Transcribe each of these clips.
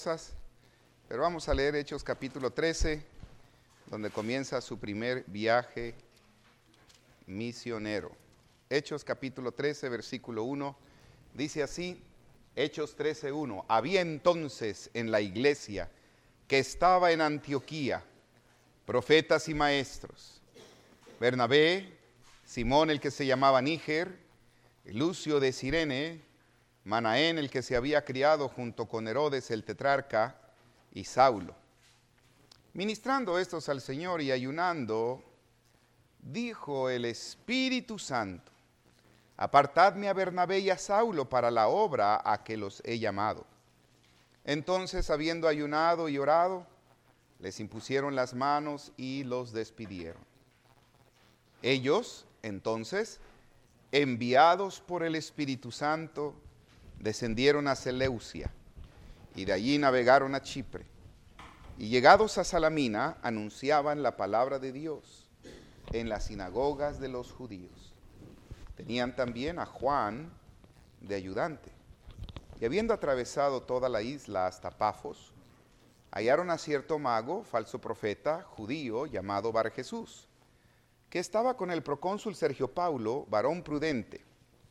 Pero vamos a leer Hechos capítulo 13, donde comienza su primer viaje misionero. Hechos capítulo 13, versículo 1, dice así, Hechos 13:1. Había entonces en la iglesia que estaba en Antioquía profetas y maestros: Bernabé, Simón el que se llamaba Níger, Lucio de Cirene, Manaén el que se había criado junto con Herodes el tetrarca, y Saulo. Ministrando estos al Señor y ayunando, dijo el Espíritu Santo: apartadme a Bernabé y a Saulo para la obra a que los he llamado. Entonces, habiendo ayunado y orado, les impusieron las manos y los despidieron. Ellos, entonces, enviados por el Espíritu Santo, descendieron a Seleucia, y de allí navegaron a Chipre. Y llegados a Salamina, anunciaban la palabra de Dios en las sinagogas de los judíos. Tenían también a Juan de ayudante. Y habiendo atravesado toda la isla hasta Pafos, hallaron a cierto mago, falso profeta, judío, llamado Bar Jesús, que estaba con el procónsul Sergio Paulo, varón prudente.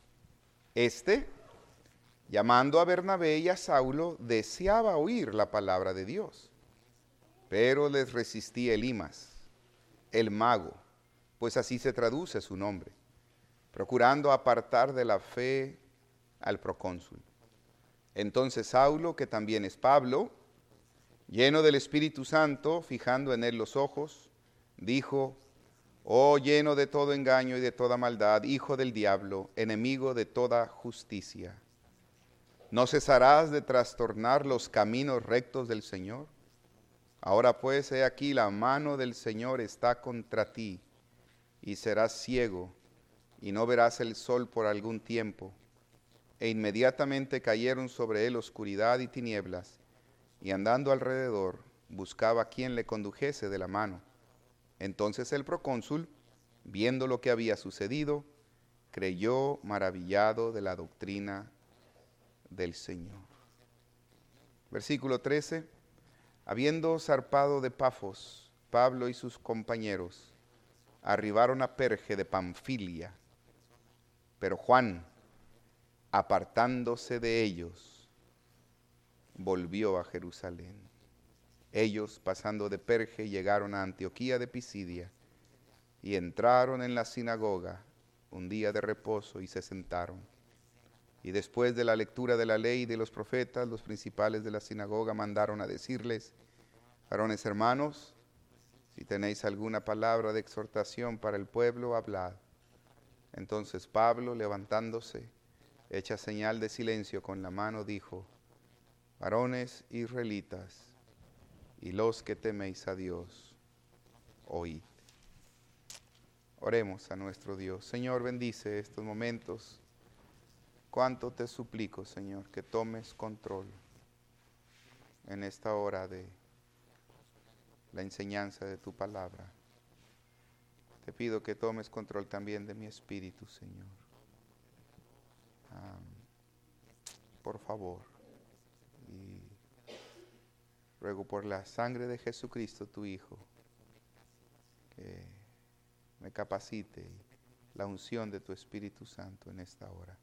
Llamando a Bernabé y a Saulo, deseaba oír la palabra de Dios. Pero les resistía Elimas, el mago, pues así se traduce su nombre, procurando apartar de la fe al procónsul. Entonces Saulo, que también es Pablo, lleno del Espíritu Santo, fijando en él los ojos, dijo: oh, lleno de todo engaño y de toda maldad, hijo del diablo, enemigo de toda justicia, ¿no cesarás de trastornar los caminos rectos del Señor? Ahora pues, he aquí, la mano del Señor está contra ti, y serás ciego, y no verás el sol por algún tiempo. E inmediatamente cayeron sobre él oscuridad y tinieblas, y andando alrededor, buscaba quien le condujese de la mano. Entonces el procónsul, viendo lo que había sucedido, creyó maravillado de la doctrina del Señor. Versículo 13. Habiendo zarpado de Pafos, Pablo y sus compañeros arribaron a Perge de Panfilia, pero Juan, apartándose de ellos, volvió a Jerusalén. Ellos, pasando de Perge, llegaron a Antioquía de Pisidia y entraron en la sinagoga un día de reposo y se sentaron. Y después de la lectura de la ley y de los profetas, los principales de la sinagoga mandaron a decirles: varones hermanos, si tenéis alguna palabra de exhortación para el pueblo, hablad. Entonces Pablo, levantándose, hecha señal de silencio con la mano, dijo: varones israelitas, y los que teméis a Dios, oíd. Oremos a nuestro Dios. Señor, bendice estos momentos. Cuánto te suplico, Señor, que tomes control en esta hora de la enseñanza de tu palabra. Te pido que tomes control también de mi espíritu, Señor. Por favor. Y ruego por la sangre de Jesucristo, tu Hijo, que me capacite, y la unción de tu Espíritu Santo en esta hora.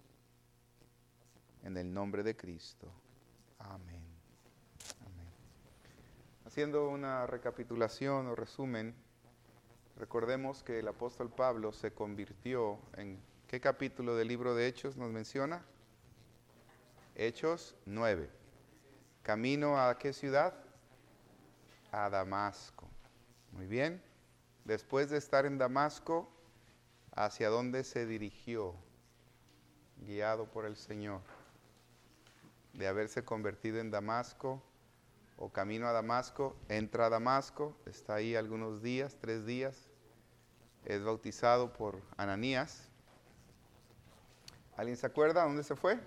En el nombre de Cristo. Amén. Amén. Haciendo una recapitulación o resumen, recordemos que el apóstol Pablo se convirtió en... ¿qué capítulo del libro de Hechos nos menciona? Hechos 9. ¿Camino a qué ciudad? A Damasco. Muy bien. Después de estar en Damasco, ¿hacia dónde se dirigió? Guiado por el Señor. De haberse convertido en Damasco, o camino a Damasco, entra a Damasco, está ahí algunos días, 3 días, es bautizado por Ananías. ¿Alguien se acuerda a dónde se fue?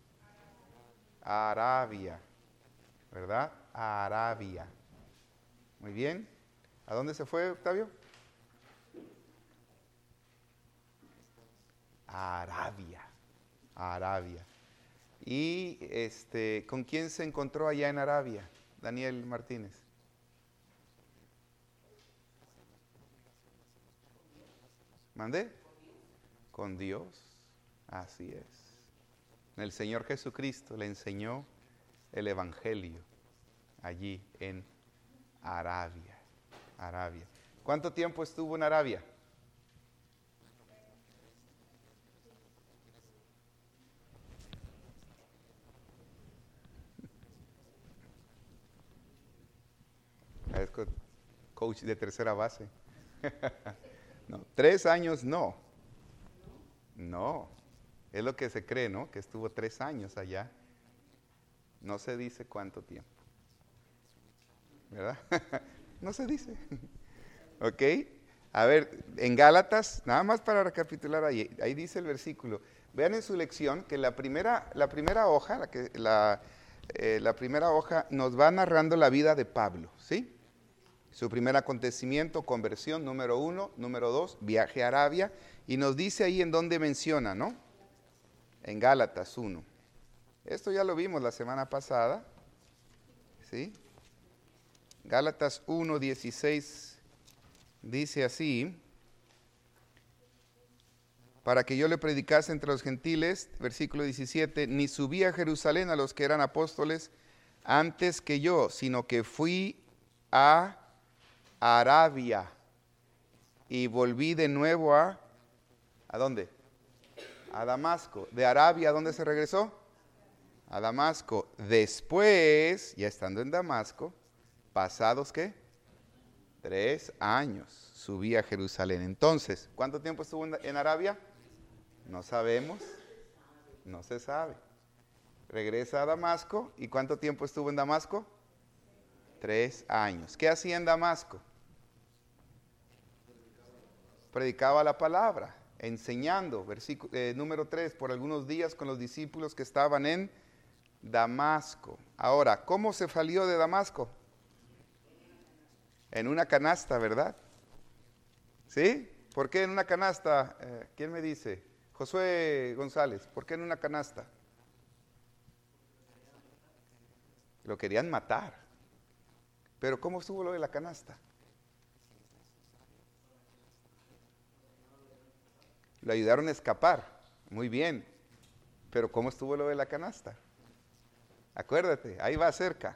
A Arabia, ¿verdad? A Arabia. Muy bien. ¿A dónde se fue, Octavio? A Arabia. A Arabia. ¿Y con quién se encontró allá en Arabia, Daniel Martínez? ¿Mandé? Con Dios, así es. El Señor Jesucristo le enseñó el Evangelio allí en Arabia. Arabia. ¿Cuánto tiempo estuvo en Arabia? Es coach de tercera base. No, 3 años no. No. Es lo que se cree, ¿no? Que estuvo 3 años allá. No se dice cuánto tiempo. ¿Verdad? No se dice. ¿Ok? A ver, en Gálatas, nada más para recapitular ahí dice el versículo. Vean en su lección que la primera hoja, la primera hoja nos va narrando la vida de Pablo, ¿sí? Su primer acontecimiento, conversión, número 1, número 2, viaje a Arabia, y nos dice ahí en dónde menciona, ¿no? En Gálatas 1. Esto ya lo vimos la semana pasada, ¿sí? Gálatas 1, 16 dice así: para que yo le predicase entre los gentiles, versículo 17, ni subí a Jerusalén a los que eran apóstoles antes que yo, sino que fui a Arabia y volví de nuevo ¿a dónde? A Damasco. De Arabia, ¿a dónde se regresó? A Damasco. Después, ya estando en Damasco, pasados ¿qué? 3 años, subí a Jerusalén. Entonces, ¿cuánto tiempo estuvo en Arabia? No sabemos, no se sabe. Regresa a Damasco, ¿y cuánto tiempo estuvo en Damasco? 3 años. ¿Qué hacía en Damasco? Predicaba la palabra, enseñando, número 3, por algunos días con los discípulos que estaban en Damasco. Ahora, ¿cómo se salió de Damasco? En una canasta, ¿verdad? ¿Sí? ¿Por qué en una canasta? ¿Quién me dice? Josué González, ¿por qué en una canasta? Lo querían matar. Pero ¿cómo estuvo lo de la canasta? Lo ayudaron a escapar. Muy bien. Pero ¿cómo estuvo lo de la canasta? Acuérdate, ahí va cerca.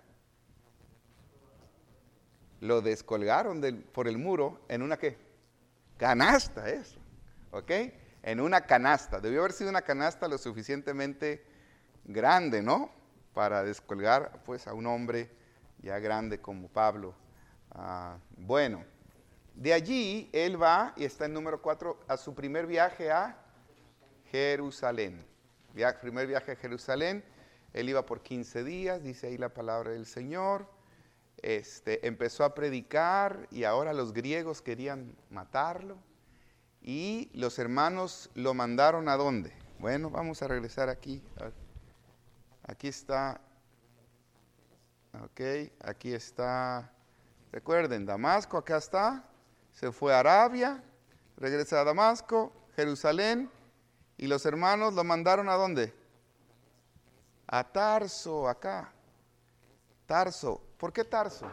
Lo descolgaron por el muro en una ¿qué? Canasta, eso. ¿Ok? En una canasta. Debió haber sido una canasta lo suficientemente grande, ¿no? Para descolgar pues a un hombre ya grande como Pablo. Bueno, de allí él va y está en número 4 a su primer viaje a Jerusalén. Primer viaje a Jerusalén. Él iba por 15 días, dice ahí la palabra del Señor. Empezó a predicar y ahora los griegos querían matarlo. Y los hermanos lo mandaron ¿a dónde? Bueno, vamos a regresar aquí. Aquí está. Ok, aquí está. Recuerden, Damasco, acá está. Se fue a Arabia, regresa a Damasco, Jerusalén. Y los hermanos lo mandaron ¿a dónde? A Tarso, acá. Tarso. ¿Por qué Tarso?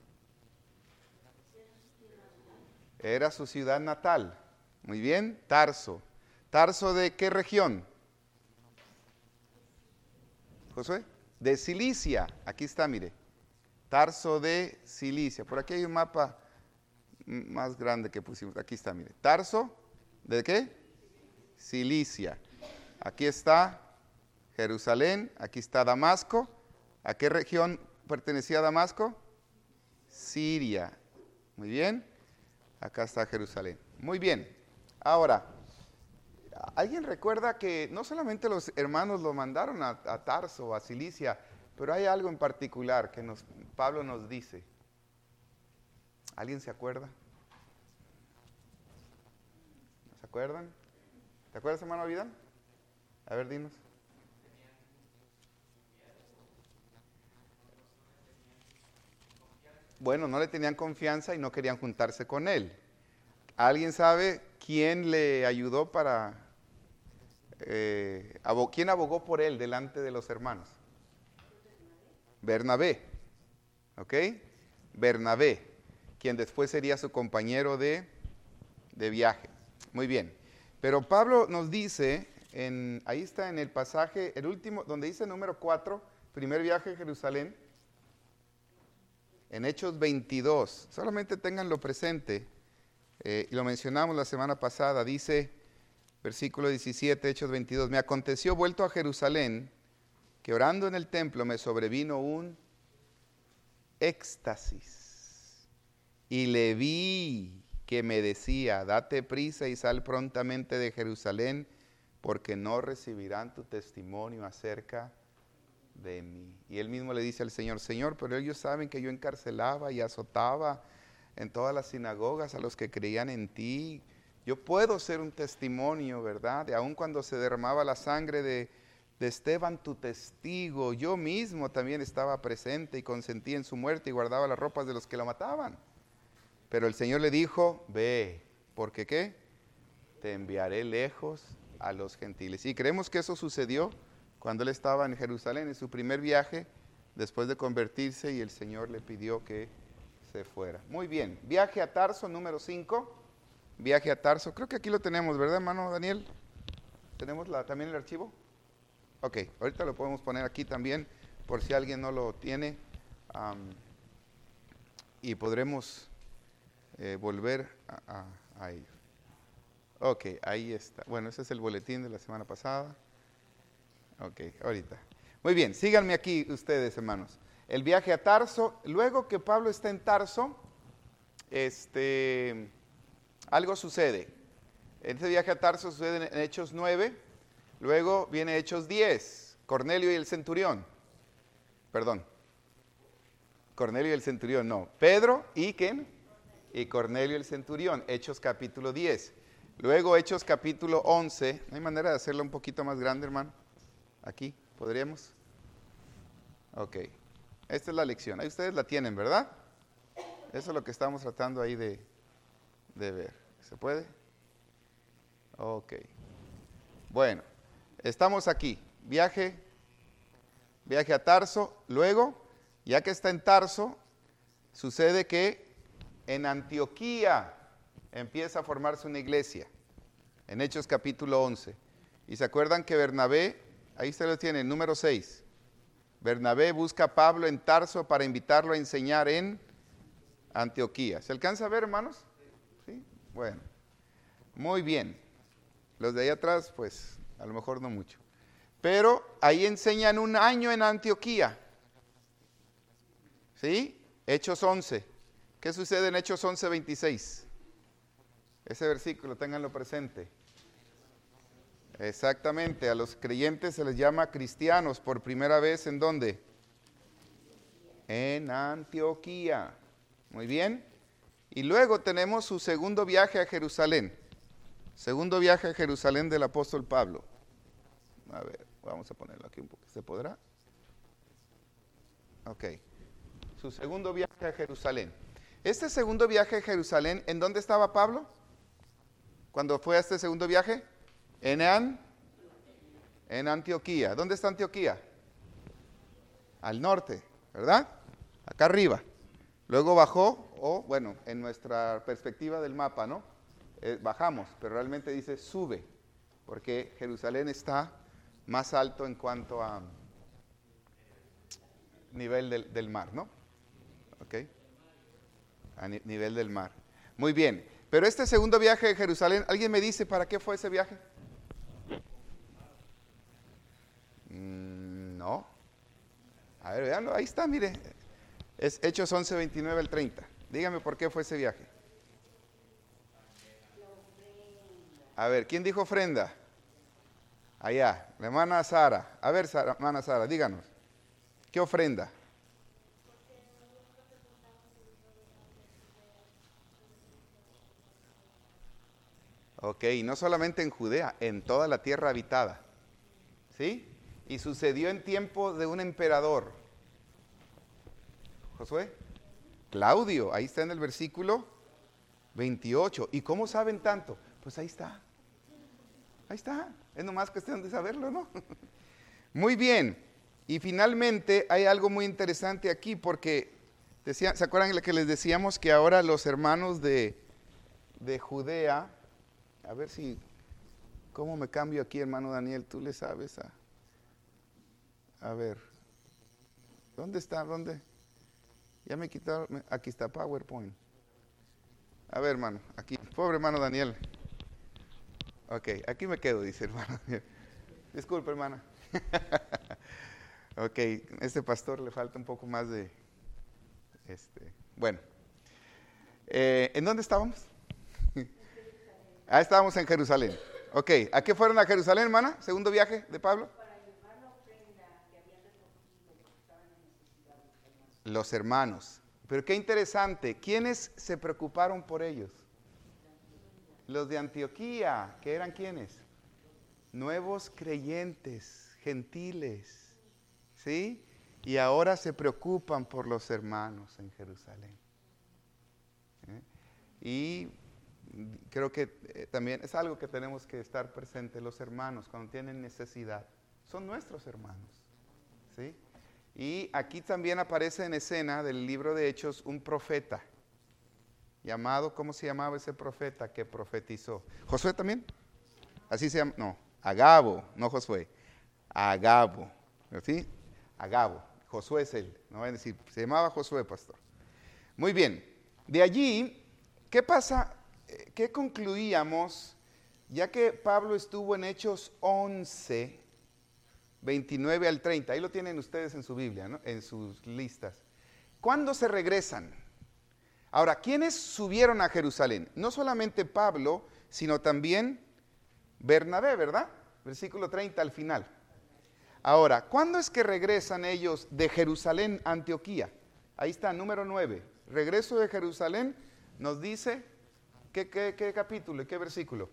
Era su ciudad natal. Muy bien, Tarso. ¿Tarso de qué región? Josué, de Cilicia. Aquí está, mire. Tarso de Cilicia. Por aquí hay un mapa más grande que pusimos. Aquí está, mire. Tarso, ¿de qué? Cilicia. Aquí está Jerusalén. Aquí está Damasco. ¿A qué región pertenecía Damasco? Siria. Muy bien. Acá está Jerusalén. Muy bien. Ahora, ¿alguien recuerda que no solamente los hermanos lo mandaron a Tarso, a Cilicia, pero hay algo en particular que Pablo nos dice? ¿Alguien se acuerda? ¿Se acuerdan? ¿Te acuerdas, hermano Vidal? A ver, dinos. Bueno, no le tenían confianza y no querían juntarse con él. ¿Alguien sabe quién le ayudó para ¿quién abogó por él delante de los hermanos? Bernabé, ¿ok? Bernabé, quien después sería su compañero de viaje. Muy bien, pero Pablo nos dice, ahí está en el pasaje, el último, donde dice número 4, primer viaje a Jerusalén, en Hechos 22, solamente ténganlo presente, y lo mencionamos la semana pasada, dice, versículo 17, Hechos 22, me aconteció vuelto a Jerusalén, que orando en el templo me sobrevino un éxtasis, y le vi que me decía, date prisa y sal prontamente de Jerusalén, porque no recibirán tu testimonio acerca de mí. Y él mismo le dice al Señor, Señor, pero ellos saben que yo encarcelaba y azotaba en todas las sinagogas a los que creían en ti. Yo puedo ser un testimonio, ¿verdad? De aun cuando se derramaba la sangre de Esteban, tu testigo, yo mismo también estaba presente y consentí en su muerte y guardaba las ropas de los que lo mataban. Pero el Señor le dijo, ve, porque ¿qué? Te enviaré lejos a los gentiles. Y creemos que eso sucedió cuando él estaba en Jerusalén, en su primer viaje, después de convertirse, y el Señor le pidió que se fuera. Muy bien, viaje a Tarso, número 5. Viaje a Tarso, creo que aquí lo tenemos, ¿verdad, hermano Daniel? ¿Tenemos también el archivo? Ok, ahorita lo podemos poner aquí también, por si alguien no lo tiene, y podremos volver a ello. Ok, ahí está. Bueno, ese es el boletín de la semana pasada. Ok, ahorita. Muy bien, síganme aquí ustedes, hermanos. El viaje a Tarso, luego que Pablo está en Tarso, algo sucede. Este viaje a Tarso sucede en Hechos 9, luego viene Hechos 10, Cornelio y el centurión. Perdón. Cornelio y el centurión, no. Pedro y ¿quién? Y Cornelio el centurión, Hechos capítulo 10. Luego Hechos capítulo 11. ¿No hay manera de hacerlo un poquito más grande, hermano? Aquí, ¿podríamos? Ok. Esta es la lección. Ahí ustedes la tienen, ¿verdad? Eso es lo que estamos tratando ahí de ver. ¿Se puede? Ok. Bueno, estamos aquí. Viaje a Tarso. Luego, ya que está en Tarso, sucede que en Antioquía empieza a formarse una iglesia, en Hechos capítulo 11. Y se acuerdan que Bernabé, ahí se lo tiene, número 6. Bernabé busca a Pablo en Tarso para invitarlo a enseñar en Antioquía. ¿Se alcanza a ver, hermanos? Sí, bueno. Muy bien. Los de ahí atrás, pues, a lo mejor no mucho. Pero ahí enseñan un año en Antioquía. ¿Sí? Hechos 11. ¿Qué sucede en Hechos 11, 26? Ese versículo, ténganlo presente. Exactamente, a los creyentes se les llama cristianos por primera vez, ¿en dónde? En Antioquía. Muy bien. Y luego tenemos su segundo viaje a Jerusalén. Segundo viaje a Jerusalén del apóstol Pablo. A ver, vamos a ponerlo aquí un poco. ¿Se podrá? Ok. Su segundo viaje a Jerusalén. Este segundo viaje a Jerusalén, ¿en dónde estaba Pablo? Cuando fue a este segundo viaje, en Antioquía. ¿Dónde está Antioquía? Al norte, ¿verdad? Acá arriba. Luego bajó, bueno, en nuestra perspectiva del mapa, ¿no? Bajamos, pero realmente dice sube, porque Jerusalén está más alto en cuanto a nivel del mar, ¿no? ¿Ok? A nivel del mar. Muy bien, pero este segundo viaje a Jerusalén, ¿alguien me dice para qué fue ese viaje? No. A ver, veanlo, ahí está, mire. Es Hechos 11, 29 al 30. Dígame por qué fue ese viaje. A ver, ¿quién dijo ofrenda? Allá, la hermana Sara. A ver, hermana Sara, díganos. ¿Qué ofrenda? Ok, no solamente en Judea, en toda la tierra habitada. ¿Sí? Y sucedió en tiempo de un emperador. Josué. Claudio, ahí está en el versículo 28. ¿Y cómo saben tanto? Pues ahí está. Ahí está, es nomás cuestión de saberlo, ¿no? Muy bien, y finalmente hay algo muy interesante aquí porque, ¿se acuerdan lo que les decíamos que ahora los hermanos de Judea, a ver si, ¿cómo me cambio aquí, hermano Daniel? Tú le sabes a ver, ¿dónde está? ¿Dónde? Ya me quitaron, aquí está PowerPoint. A ver, hermano, aquí, pobre hermano Daniel. Ok, aquí me quedo, dice hermano Daniel. Disculpe, hermana. Ok, este pastor le falta un poco más de, bueno. ¿En dónde estábamos? Estábamos en Jerusalén. Ok, ¿a qué fueron a Jerusalén, hermana? Segundo viaje de Pablo. Los hermanos. Pero qué interesante, ¿quiénes se preocuparon por ellos? Los de Antioquía, ¿que eran quiénes? Nuevos creyentes, gentiles, ¿sí? Y ahora se preocupan por los hermanos en Jerusalén. Y creo que también es algo que tenemos que estar presentes, los hermanos, cuando tienen necesidad. Son nuestros hermanos, ¿sí? Y aquí también aparece en escena del libro de Hechos un profeta llamado, ¿cómo se llamaba ese profeta que profetizó? ¿Josué también? Así se llama, no, Agabo, no Josué, Agabo, ¿sí? Agabo, Josué es él, no voy a decir, se llamaba Josué, pastor. Muy bien, de allí, ¿qué pasa? ¿Qué concluíamos? Ya que Pablo estuvo en Hechos 11, 29 al 30, ahí lo tienen ustedes en su Biblia, ¿no? En sus listas. ¿Cuándo se regresan? Ahora, ¿quiénes subieron a Jerusalén? No solamente Pablo, sino también Bernabé, ¿verdad? Versículo 30 al final. Ahora, ¿cuándo es que regresan ellos de Jerusalén a Antioquía? Ahí está, número 9. Regreso de Jerusalén nos dice, ¿qué capítulo y qué versículo?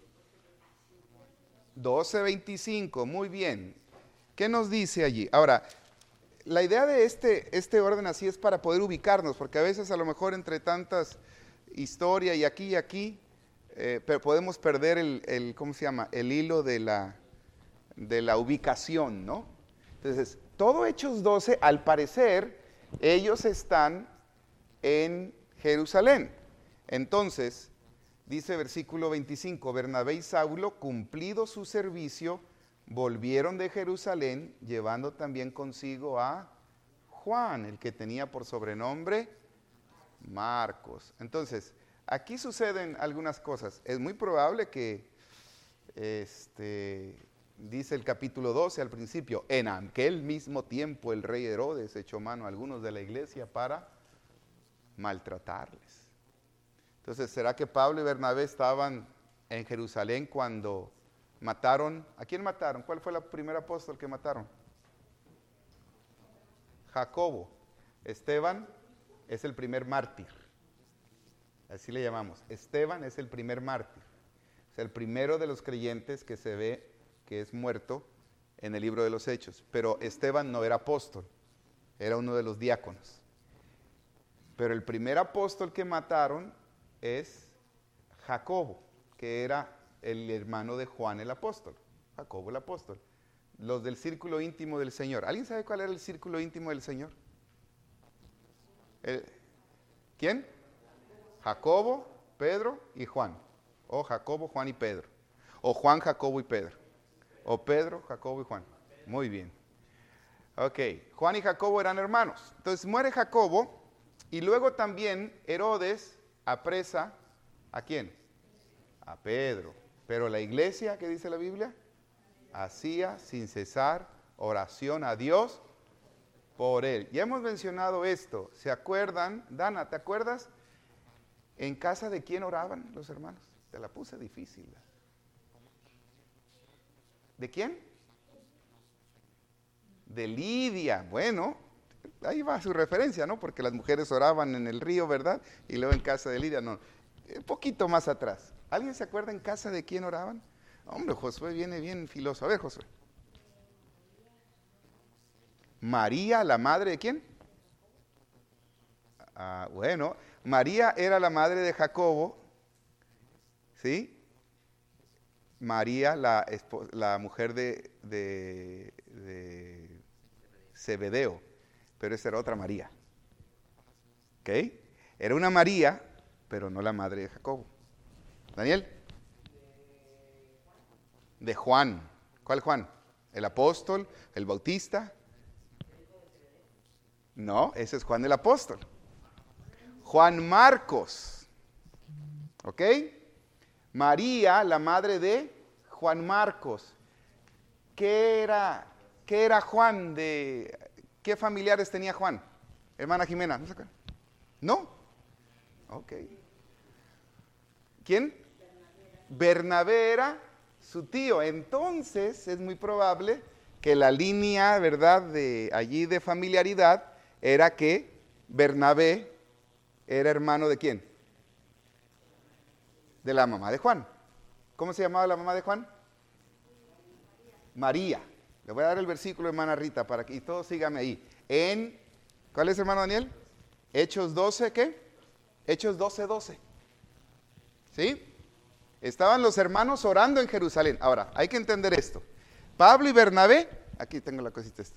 12:25, muy bien. ¿Qué nos dice allí? Ahora, la idea de este orden así es para poder ubicarnos, porque a veces a lo mejor entre tantas historia y aquí, pero podemos perder ¿cómo se llama? El hilo de la ubicación, ¿no? Entonces, todo Hechos 12, al parecer, ellos están en Jerusalén. Entonces, dice versículo 25, Bernabé y Saulo, cumplido su servicio, volvieron de Jerusalén, llevando también consigo a Juan, el que tenía por sobrenombre Marcos. Entonces, aquí suceden algunas cosas. Es muy probable que, dice el capítulo 12 al principio, en aquel mismo tiempo el rey Herodes echó mano a algunos de la iglesia para maltratarles. Entonces, ¿será que Pablo y Bernabé estaban en Jerusalén cuando mataron? ¿A quién mataron? ¿Cuál fue el primer apóstol que mataron? Jacobo. Esteban es el primer mártir. Así le llamamos. Esteban es el primer mártir. Es el primero de los creyentes que se ve que es muerto en el libro de los Hechos. Pero Esteban no era apóstol, era uno de los diáconos. Pero el primer apóstol que mataron es Jacobo, que era el hermano de Juan el apóstol. Jacobo el apóstol. Los del círculo íntimo del Señor. ¿Alguien sabe cuál era el círculo íntimo del Señor? ¿Quién? Jacobo, Pedro y Juan. O Jacobo, Juan y Pedro. O Juan, Jacobo y Pedro. O Pedro, Jacobo y Juan. Muy bien. Ok, Juan y Jacobo eran hermanos. Entonces muere Jacobo y luego también Herodes apresa ¿a quién? A Pedro. Pero la iglesia, ¿qué dice la Biblia? Hacía sin cesar oración a Dios por él. Ya hemos mencionado esto. ¿Se acuerdan? Dana, ¿te acuerdas? ¿En casa de quién oraban los hermanos? Te la puse difícil. ¿De quién? De Lidia. Bueno, ahí va su referencia, ¿no? Porque las mujeres oraban en el río, ¿verdad? Y luego en casa de Lidia, no. Un poquito más atrás. ¿Alguien se acuerda en casa de quién oraban? Hombre, Josué viene bien filoso. A ver, Josué. María, la madre de quién? Bueno, María era la madre de Jacobo, ¿sí? María, la mujer de Zebedeo, pero esa era otra María. ¿Ok? Era una María, pero no la madre de Jacobo. Daniel. De Juan. ¿Cuál Juan? ¿El apóstol? ¿El bautista? No, ese es Juan el apóstol. Juan Marcos. ¿Ok? María, la madre de Juan Marcos. ¿Qué era Juan? ¿Qué familiares tenía Juan? Hermana Jimena, ¿no se acuerdan? ¿No? Ok. ¿Quién? Bernabé era su tío. Entonces es muy probable que la línea, ¿verdad?, de allí de familiaridad era que Bernabé era hermano de ¿quién? De la mamá de Juan. ¿Cómo se llamaba la mamá de Juan? María. Le voy a dar el versículo, hermana Rita, para que y todos síganme ahí. ¿Cuál es, hermano Daniel? Hechos 12, ¿qué? Hechos 12:12. ¿Sí? Estaban los hermanos orando en Jerusalén. Ahora, hay que entender esto. Pablo y Bernabé, aquí tengo la cosita esta.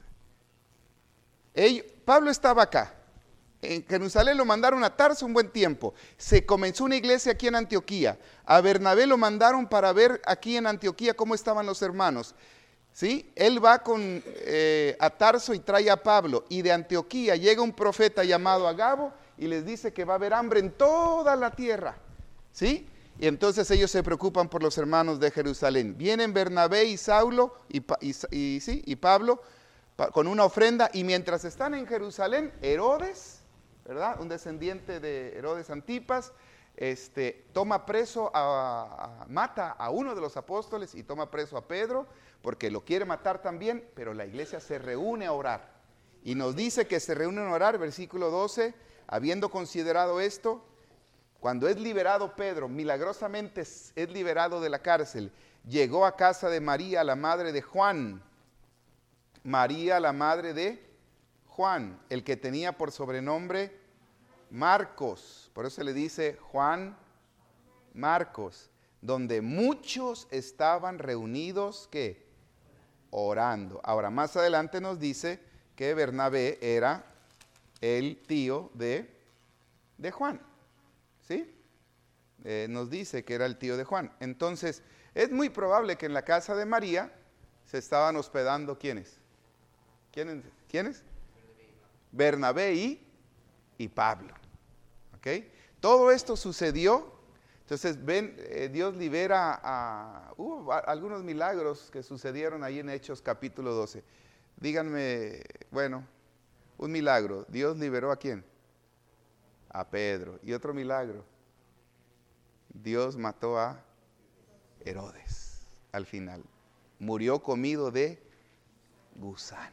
Pablo estaba acá. En Jerusalén lo mandaron a Tarso un buen tiempo. Se comenzó una iglesia aquí en Antioquía. A Bernabé lo mandaron para ver aquí en Antioquía cómo estaban los hermanos. ¿Sí? Él va a Tarso y trae a Pablo. Y de Antioquía llega un profeta llamado Agabo y les dice que va a haber hambre en toda la tierra. ¿Sí? Y entonces ellos se preocupan por los hermanos de Jerusalén. Vienen Bernabé y Saulo y Pablo con una ofrenda. Y mientras están en Jerusalén, Herodes, ¿verdad?, un descendiente de Herodes Antipas, toma preso, mata a uno de los apóstoles y toma preso a Pedro, porque lo quiere matar también, pero la iglesia se reúne a orar. Y nos dice que se reúnen a orar, versículo 12, habiendo considerado esto, cuando es liberado Pedro, milagrosamente es liberado de la cárcel, llegó a casa de María, la madre de Juan. María, la madre de Juan, el que tenía por sobrenombre Marcos. Por eso se le dice Juan Marcos, donde muchos estaban reunidos, ¿qué? Orando. Ahora, más adelante nos dice que Bernabé era el tío de Juan. ¿Sí? Nos dice que era el tío de Juan. Entonces, es muy probable que en la casa de María se estaban hospedando ¿quiénes? ¿Quiénes? Bernabé y Pablo. ¿Ok? Todo esto sucedió. Entonces, ven, Dios libera hubo algunos milagros que sucedieron ahí en Hechos capítulo 12. Díganme, bueno, un milagro. Dios liberó ¿a quién? A Pedro. Y otro milagro. Dios mató a Herodes al final. Murió comido de gusanos.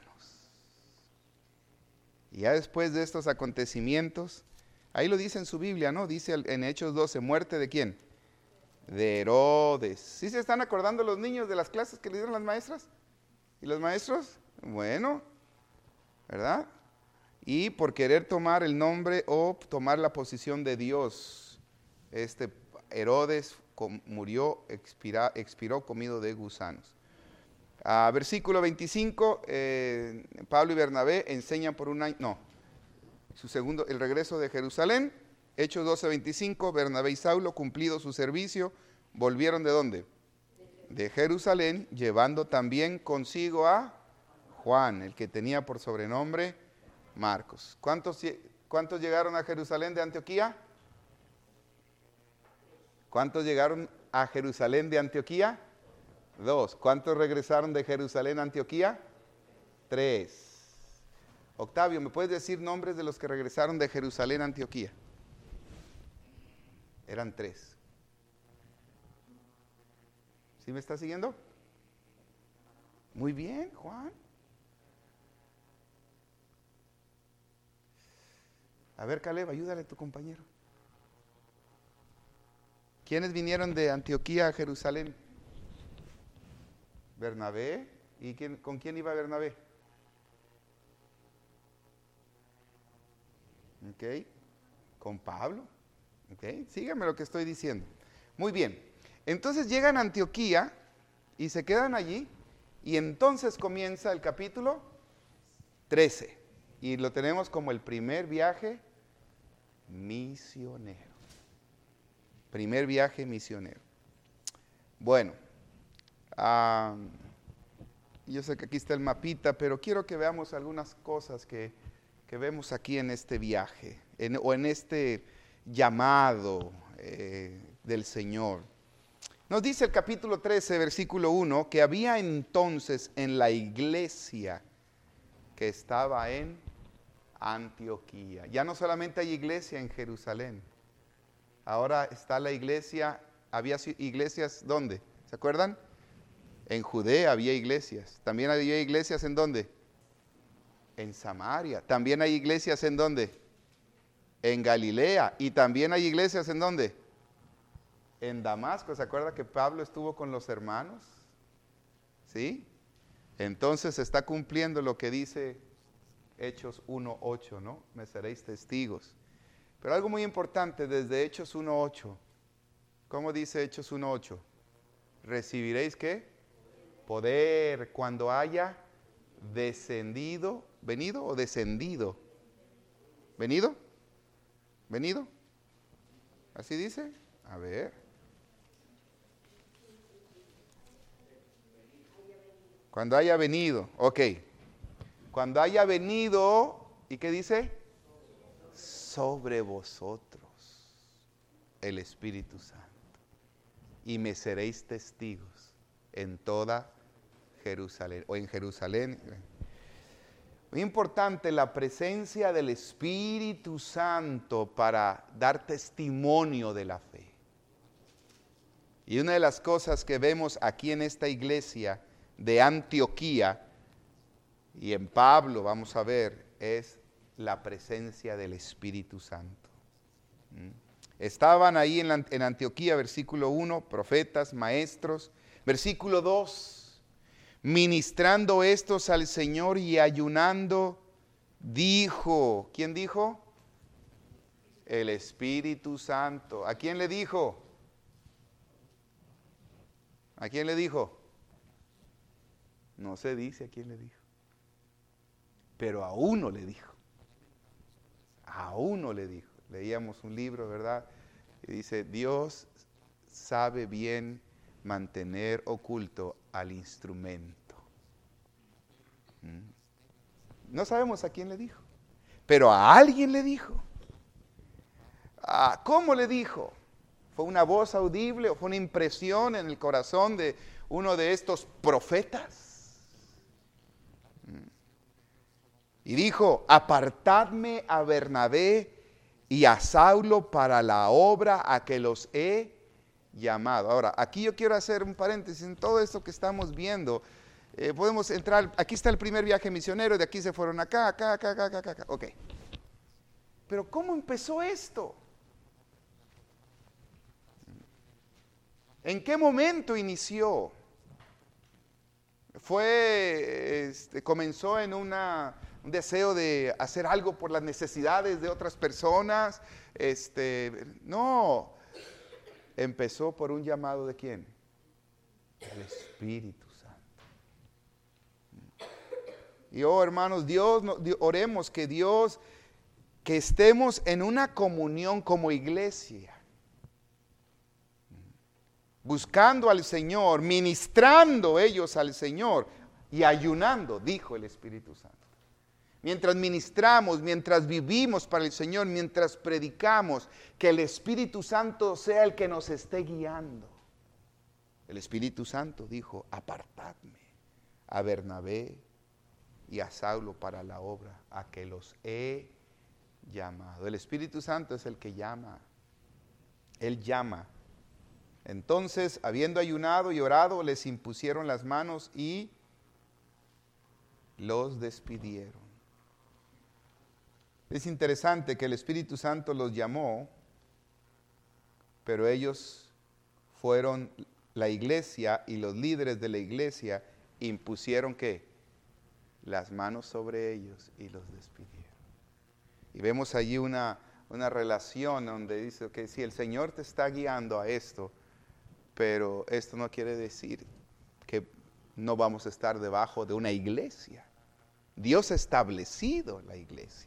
Y ya después de estos acontecimientos, ahí lo dice en su Biblia, ¿no? Dice en Hechos 12, ¿muerte de quién? De Herodes. ¿Sí se están acordando los niños de las clases que le dieron las maestras? ¿Y los maestros? Bueno, ¿verdad? Y por querer tomar el nombre o tomar la posición de Dios, Herodes murió, expiró comido de gusanos. Versículo 25, Pablo y Bernabé enseñan por un año, el regreso de Jerusalén. Hechos 12:25, Bernabé y Saulo, cumplido su servicio, volvieron ¿de dónde? De Jerusalén, llevando también consigo a Juan, el que tenía por sobrenombre Marcos. ¿Cuántos llegaron a Jerusalén de Antioquía? ¿Cuántos llegaron a Jerusalén de Antioquía? 2. ¿Cuántos regresaron de Jerusalén a Antioquía? 3. Octavio, ¿me puedes decir nombres de los que regresaron de Jerusalén a Antioquía? Eran 3. ¿Sí me está siguiendo? Muy bien, Juan. A ver, Caleb, ayúdale a tu compañero. ¿Quiénes vinieron de Antioquía a Jerusalén? Bernabé. ¿Y con quién iba Bernabé? Ok. Con Pablo. Ok. Síganme lo que estoy diciendo. Muy bien. Entonces llegan a Antioquía y se quedan allí, y entonces comienza el capítulo 13, y lo tenemos como el primer viaje misionero. Primer viaje misionero. Bueno, yo sé que aquí está el mapita, pero quiero que veamos algunas cosas que vemos aquí en este viaje, o en este llamado del Señor. Nos dice el capítulo 13, versículo 1, que había entonces en la iglesia que estaba en Antioquía. Ya no solamente hay iglesia en Jerusalén, ahora está la iglesia. Había iglesias, ¿dónde? ¿Se acuerdan? En Judea había iglesias. También había iglesias, ¿en dónde? En Samaria. También hay iglesias, ¿en dónde? En Galilea. Y también hay iglesias, ¿en dónde? En Damasco. ¿Se acuerda que Pablo estuvo con los hermanos? ¿Sí? Entonces se está cumpliendo lo que dice Hechos 1:8, ¿no? Me seréis testigos. Pero algo muy importante desde Hechos 1:8. ¿Cómo dice Hechos 1:8? Recibiréis ¿qué? Poder cuando haya descendido, ¿venido o descendido? ¿Venido? ¿Venido? ¿Así dice? A ver. Cuando haya venido, ok. Cuando haya venido, ¿y qué dice? Sobre vosotros el Espíritu Santo. Y me seréis testigos en toda Jerusalén, o en Jerusalén. Muy importante la presencia del Espíritu Santo para dar testimonio de la fe. Y una de las cosas que vemos aquí en esta iglesia de Antioquía, y en Pablo vamos a ver, es la presencia del Espíritu Santo. Estaban ahí en Antioquía, versículo 1, profetas, maestros. Versículo 2, ministrando estos al Señor y ayunando, dijo, ¿quién dijo? El Espíritu Santo. ¿A quién le dijo? ¿A quién le dijo? No se dice a quién le dijo. Pero a uno le dijo. A uno le dijo. Leíamos un libro, ¿verdad? Y dice, Dios sabe bien mantener oculto al instrumento. No sabemos a quién le dijo, pero a alguien le dijo. ¿Cómo le dijo? ¿Fue una voz audible o fue una impresión en el corazón de uno de estos profetas? Y dijo, apartadme a Bernabé y a Saulo para la obra a que los he llamado. Ahora, aquí yo quiero hacer un paréntesis en todo esto que estamos viendo. Podemos entrar, aquí está el primer viaje misionero, de aquí se fueron acá. Ok. Pero ¿cómo empezó esto? ¿En qué momento inició? Comenzó en un deseo de hacer algo por las necesidades de otras personas. No, empezó por un llamado ¿de quién? El Espíritu Santo. Y hermanos, oremos que que estemos en una comunión como iglesia, buscando al Señor, ministrando ellos al Señor y ayunando, dijo el Espíritu Santo. Mientras ministramos, mientras vivimos para el Señor, mientras predicamos, que el Espíritu Santo sea el que nos esté guiando. El Espíritu Santo dijo, apartadme a Bernabé y a Saulo para la obra a que los he llamado. El Espíritu Santo es el que llama. Él llama. Entonces, habiendo ayunado y orado, les impusieron las manos y los despidieron. Es interesante que el Espíritu Santo los llamó, pero ellos fueron, la iglesia y los líderes de la iglesia impusieron ¿qué? Las manos sobre ellos y los despidieron. Y vemos allí una relación donde dice que si el Señor te está guiando a esto, Pero esto no quiere decir que no vamos a estar debajo de una iglesia. Dios ha establecido la iglesia.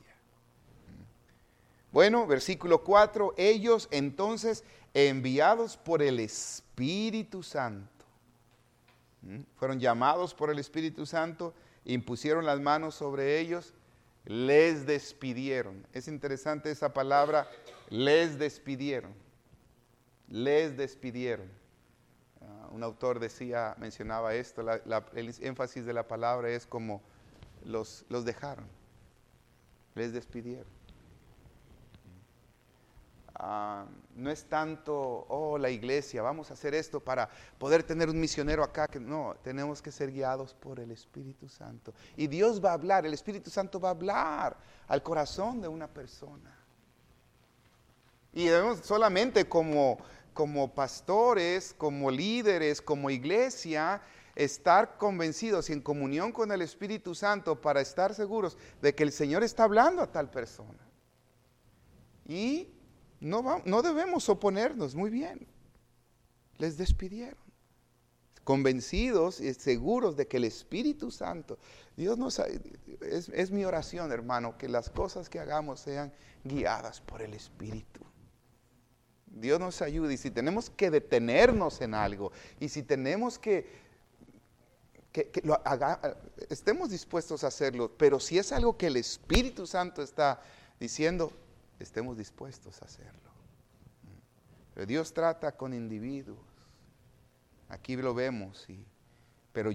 Bueno, versículo 4, ellos entonces enviados por el Espíritu Santo, fueron llamados por el Espíritu Santo, impusieron las manos sobre ellos, les despidieron. Es interesante esa palabra, les despidieron. Les despidieron. Un autor mencionaba esto, el énfasis de la palabra es como los dejaron, les despidieron. No es tanto, la iglesia, vamos a hacer esto para poder tener un misionero acá. No, tenemos que ser guiados por el Espíritu Santo. Y Dios va a hablar, el Espíritu Santo va a hablar al corazón de una persona. Y debemos solamente como pastores, como líderes, como iglesia, estar convencidos y en comunión con el Espíritu Santo para estar seguros de que el Señor está hablando a tal persona. Y no debemos oponernos, muy bien. Les despidieron. Convencidos y seguros de que el Espíritu Santo, es mi oración, hermano, que las cosas que hagamos sean guiadas por el Espíritu. Dios nos ayude, y si tenemos que detenernos en algo, y si tenemos que estemos dispuestos a hacerlo, pero si es algo que el Espíritu Santo está diciendo, estemos dispuestos a hacerlo. Pero Dios trata con individuos, aquí lo vemos, pero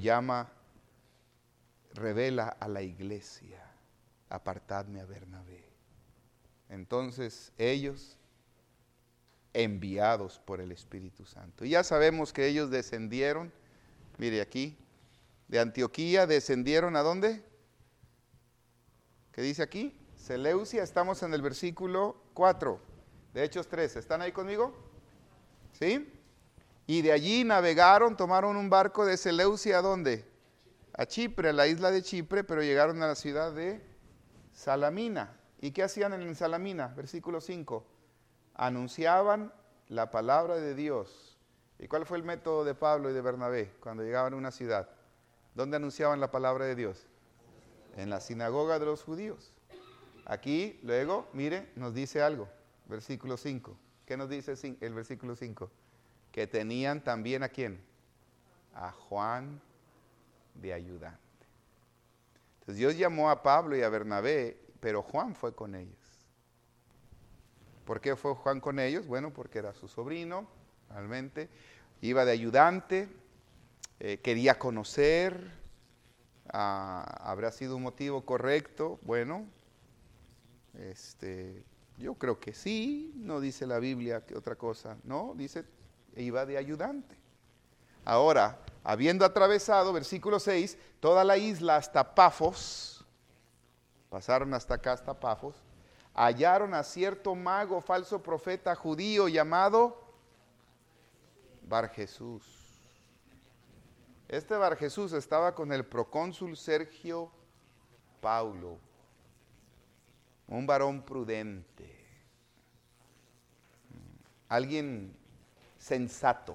revela a la iglesia, apartadme a Bernabé. Entonces ellos, enviados por el Espíritu Santo. Y ya sabemos que ellos descendieron, mire aquí, de Antioquía descendieron ¿a dónde? ¿Qué dice aquí? Seleucia, estamos en el versículo 4 de Hechos 13. ¿Están ahí conmigo? ¿Sí? Y de allí navegaron, tomaron un barco de Seleucia ¿a dónde? A Chipre, a la isla de Chipre, pero llegaron a la ciudad de Salamina. ¿Y qué hacían en Salamina? Versículo 5. Anunciaban la palabra de Dios. ¿Y cuál fue el método de Pablo y de Bernabé cuando llegaban a una ciudad? ¿Dónde anunciaban la palabra de Dios? En la sinagoga de los judíos. Aquí, luego, mire, nos dice algo. Versículo 5. ¿Qué nos dice el versículo 5? Que tenían también ¿a quién? A Juan de ayudante. Entonces Dios llamó a Pablo y a Bernabé, pero Juan fue con ellos. ¿Por qué fue Juan con ellos? Bueno, porque era su sobrino, realmente. Iba de ayudante, quería conocer, habrá sido un motivo correcto. Bueno, yo creo que sí, no dice la Biblia que otra cosa, no, dice, iba de ayudante. Ahora, habiendo atravesado, versículo 6, toda la isla hasta Pafos, pasaron hasta acá, hasta Pafos, hallaron a cierto mago, falso profeta judío llamado Barjesús. Este Barjesús estaba con el procónsul Sergio Paulo, un varón prudente, alguien sensato.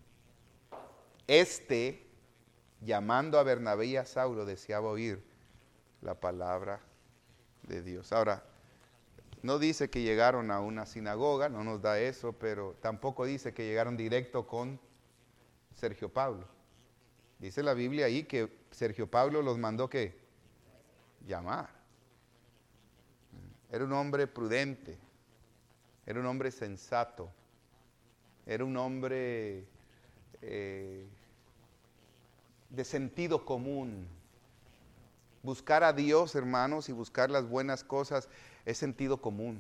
Llamando a Bernabé y a Saulo, deseaba oír la palabra de Dios. Ahora, no dice que llegaron a una sinagoga, no nos da eso, pero tampoco dice que llegaron directo con Sergio Paulo. Dice la Biblia ahí que Sergio Paulo los mandó ¿qué? Llamar. Era un hombre prudente, era un hombre sensato, era un hombre de sentido común. Buscar a Dios, hermanos, y buscar las buenas cosas es sentido común.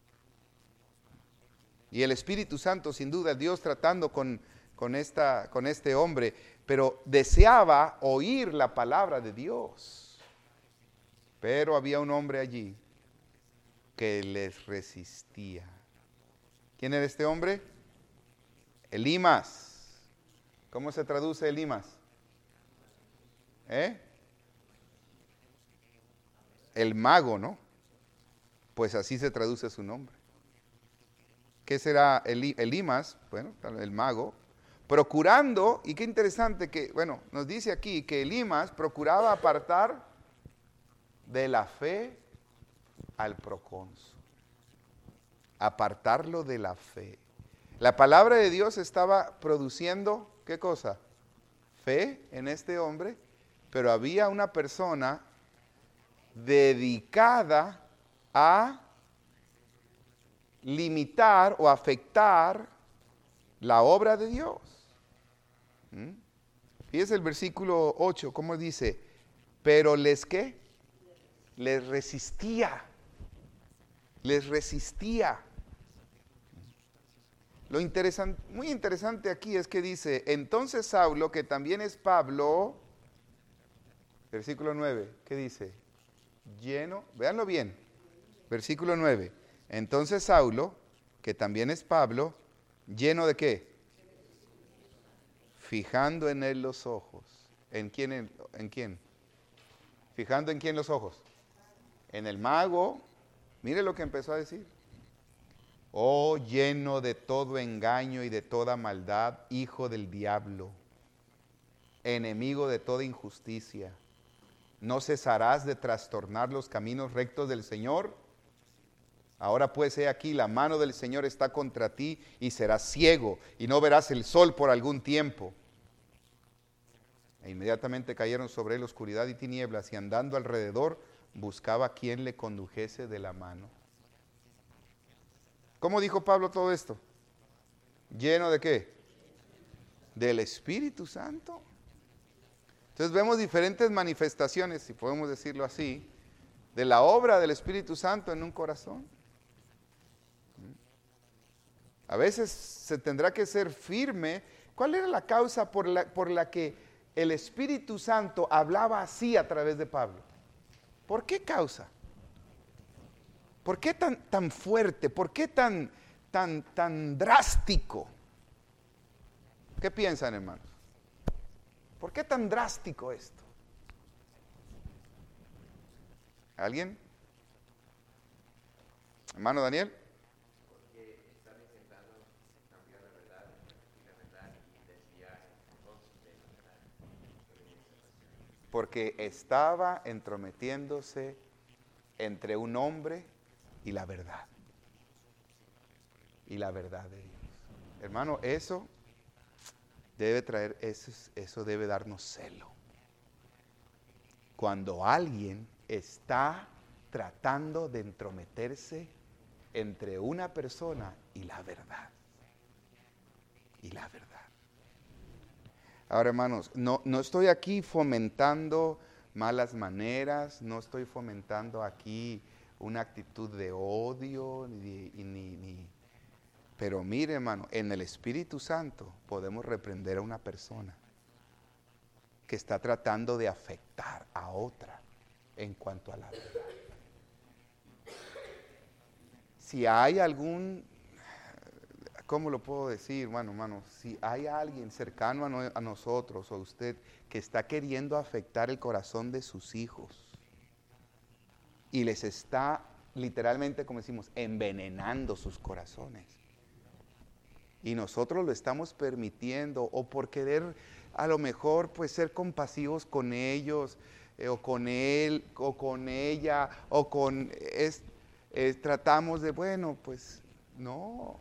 Y el Espíritu Santo, sin duda, Dios tratando con este hombre, pero deseaba oír la palabra de Dios. Pero había un hombre allí que les resistía. ¿Quién era este hombre? Elimas. ¿Cómo se traduce Elimas? El mago, ¿no? Pues así se traduce su nombre. ¿Qué será Elimas? Bueno, el mago. procurando, y qué interesante que, bueno, nos dice aquí que Elimas procuraba apartar de la fe al procónsul. Apartarlo de la fe. La palabra de Dios estaba produciendo, ¿qué cosa? Fe en este hombre, pero había una persona dedicada a limitar o afectar la obra de Dios. Fíjese el versículo 8, ¿cómo dice? Pero les, ¿qué? Les resistía. Les resistía. Lo interesante, muy interesante aquí es que dice, entonces Saulo, que también es Pablo, versículo 9, ¿qué dice? Lleno, véanlo bien, versículo 9, entonces Saulo, que también es Pablo, lleno de ¿qué? Fijando en él los ojos. ¿En quién? ¿En quién? ¿Fijando en quién los ojos? En el mago. Mire lo que empezó a decir. Oh, lleno de todo engaño y de toda maldad, hijo del diablo, enemigo de toda injusticia, ¿no cesarás de trastornar los caminos rectos del Señor? Ahora pues he aquí, la mano del Señor está contra ti y serás ciego y no verás el sol por algún tiempo. E inmediatamente cayeron sobre él oscuridad y tinieblas, y andando alrededor buscaba a quien le condujese de la mano. ¿Cómo dijo Pablo todo esto? ¿Lleno de qué? Del Espíritu Santo. Entonces vemos diferentes manifestaciones, si podemos decirlo así, de la obra del Espíritu Santo en un corazón. A veces se tendrá que ser firme. ¿Cuál era la causa por la que el Espíritu Santo hablaba así a través de Pablo? ¿Por qué causa? ¿Por qué tan fuerte? ¿Por qué tan drástico? ¿Qué piensan, hermanos? ¿Por qué tan drástico esto? ¿Alguien? Hermano Daniel. Porque están intentando cambiar la verdad y desviar entonces de la verdad. Porque estaba entrometiéndose entre un hombre y la verdad. Y la verdad de Dios. Hermano, eso debe traer, eso debe darnos celo. Cuando alguien está tratando de entrometerse entre una persona y la verdad. Y la verdad. Ahora, hermanos, no estoy aquí fomentando malas maneras, no estoy fomentando aquí una actitud de odio, pero mire, hermano, en el Espíritu Santo podemos reprender a una persona que está tratando de afectar a otra en cuanto a la verdad. Si hay algún, ¿cómo lo puedo decir, hermano? Si hay alguien cercano a nosotros o a usted que está queriendo afectar el corazón de sus hijos y les está literalmente, como decimos, envenenando sus corazones, y nosotros lo estamos permitiendo, o por querer a lo mejor pues ser compasivos con ellos, o con él, o con ella, o con tratamos de, bueno, pues no.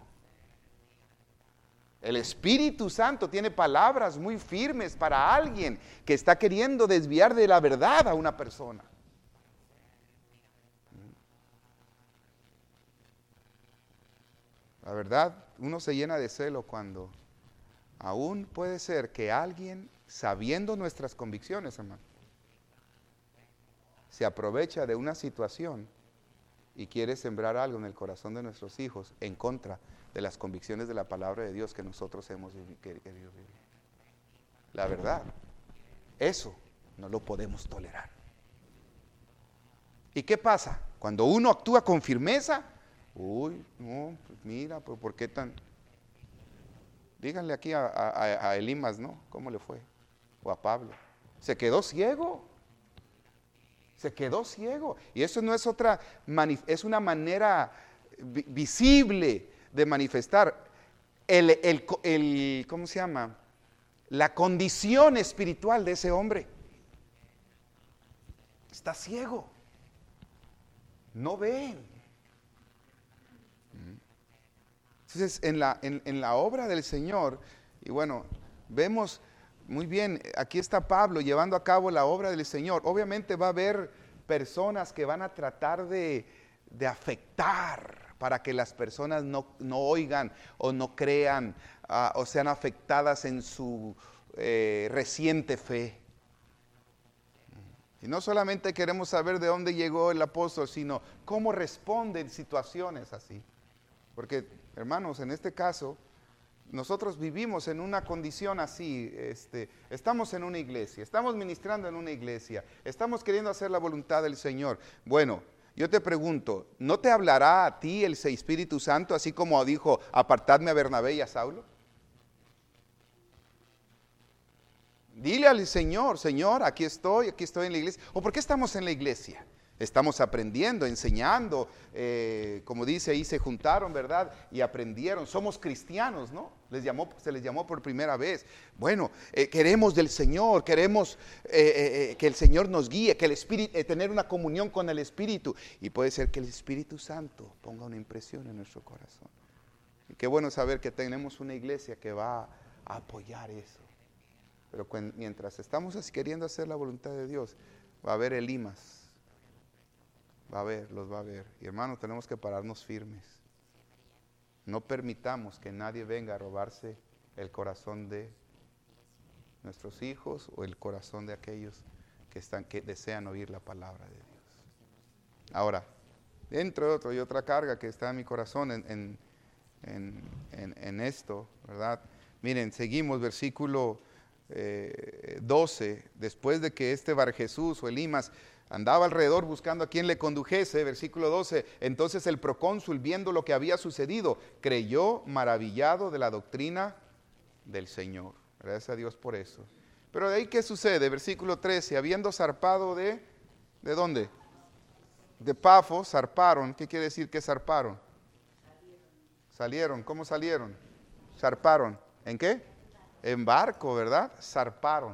El Espíritu Santo tiene palabras muy firmes para alguien que está queriendo desviar de la verdad a una persona. La verdad, uno se llena de celo cuando aún puede ser que alguien, sabiendo nuestras convicciones, hermano, se aprovecha de una situación y quiere sembrar algo en el corazón de nuestros hijos en contra de las convicciones de la palabra de Dios que nosotros hemos querido vivir. La verdad, eso no lo podemos tolerar. ¿Y qué pasa? Cuando uno actúa con firmeza, uy, no, pues mira, pues ¿por qué tan? Díganle aquí a Elimas, ¿no? ¿Cómo le fue? O a Pablo. Se quedó ciego. Se quedó ciego. Y eso no es otra, es una manera visible de manifestar. ¿cómo se llama? La condición espiritual de ese hombre. Está ciego. No ve. Entonces, en la obra del Señor, y bueno, vemos muy bien, aquí está Pablo llevando a cabo la obra del Señor. Obviamente va a haber personas que van a tratar de afectar para que las personas no oigan o no crean o sean afectadas en su reciente fe. Y no solamente queremos saber de dónde llegó el apóstol, sino cómo responde en situaciones así. Porque, hermanos, en este caso, nosotros vivimos en una condición así, estamos en una iglesia, estamos ministrando en una iglesia, estamos queriendo hacer la voluntad del Señor. Bueno, yo te pregunto, ¿no te hablará a ti el Espíritu Santo, así como dijo, apartadme a Bernabé y a Saulo? Dile al Señor, Señor, aquí estoy en la iglesia. ¿O por qué estamos en la iglesia? Estamos aprendiendo, enseñando, como dice ahí, se juntaron, ¿verdad? Y aprendieron. Somos cristianos, ¿no? Se les llamó por primera vez. Bueno, queremos del Señor, queremos que el Señor nos guíe, que el Espíritu, tener una comunión con el Espíritu. Y puede ser que el Espíritu Santo ponga una impresión en nuestro corazón. Y qué bueno saber que tenemos una iglesia que va a apoyar eso. Pero mientras estamos queriendo hacer la voluntad de Dios, va a haber elimas. Los va a haber. Y hermanos, tenemos que pararnos firmes. No permitamos que nadie venga a robarse el corazón de nuestros hijos o el corazón de aquellos que desean oír la palabra de Dios. Ahora, dentro de otra carga que está en mi corazón en esto, ¿verdad? Miren, seguimos versículo 12, después de que Bar Jesús o Elimas andaba alrededor buscando a quien le condujese, versículo 12, entonces el procónsul, viendo lo que había sucedido, creyó maravillado de la doctrina del Señor. Gracias a Dios por eso. Pero de ahí, ¿qué sucede? Versículo 13, habiendo zarpado ¿de dónde? De Pafos, zarparon. ¿Qué quiere decir que zarparon? Salieron. ¿Cómo salieron? Zarparon. ¿En qué? En barco, ¿verdad? Zarparon.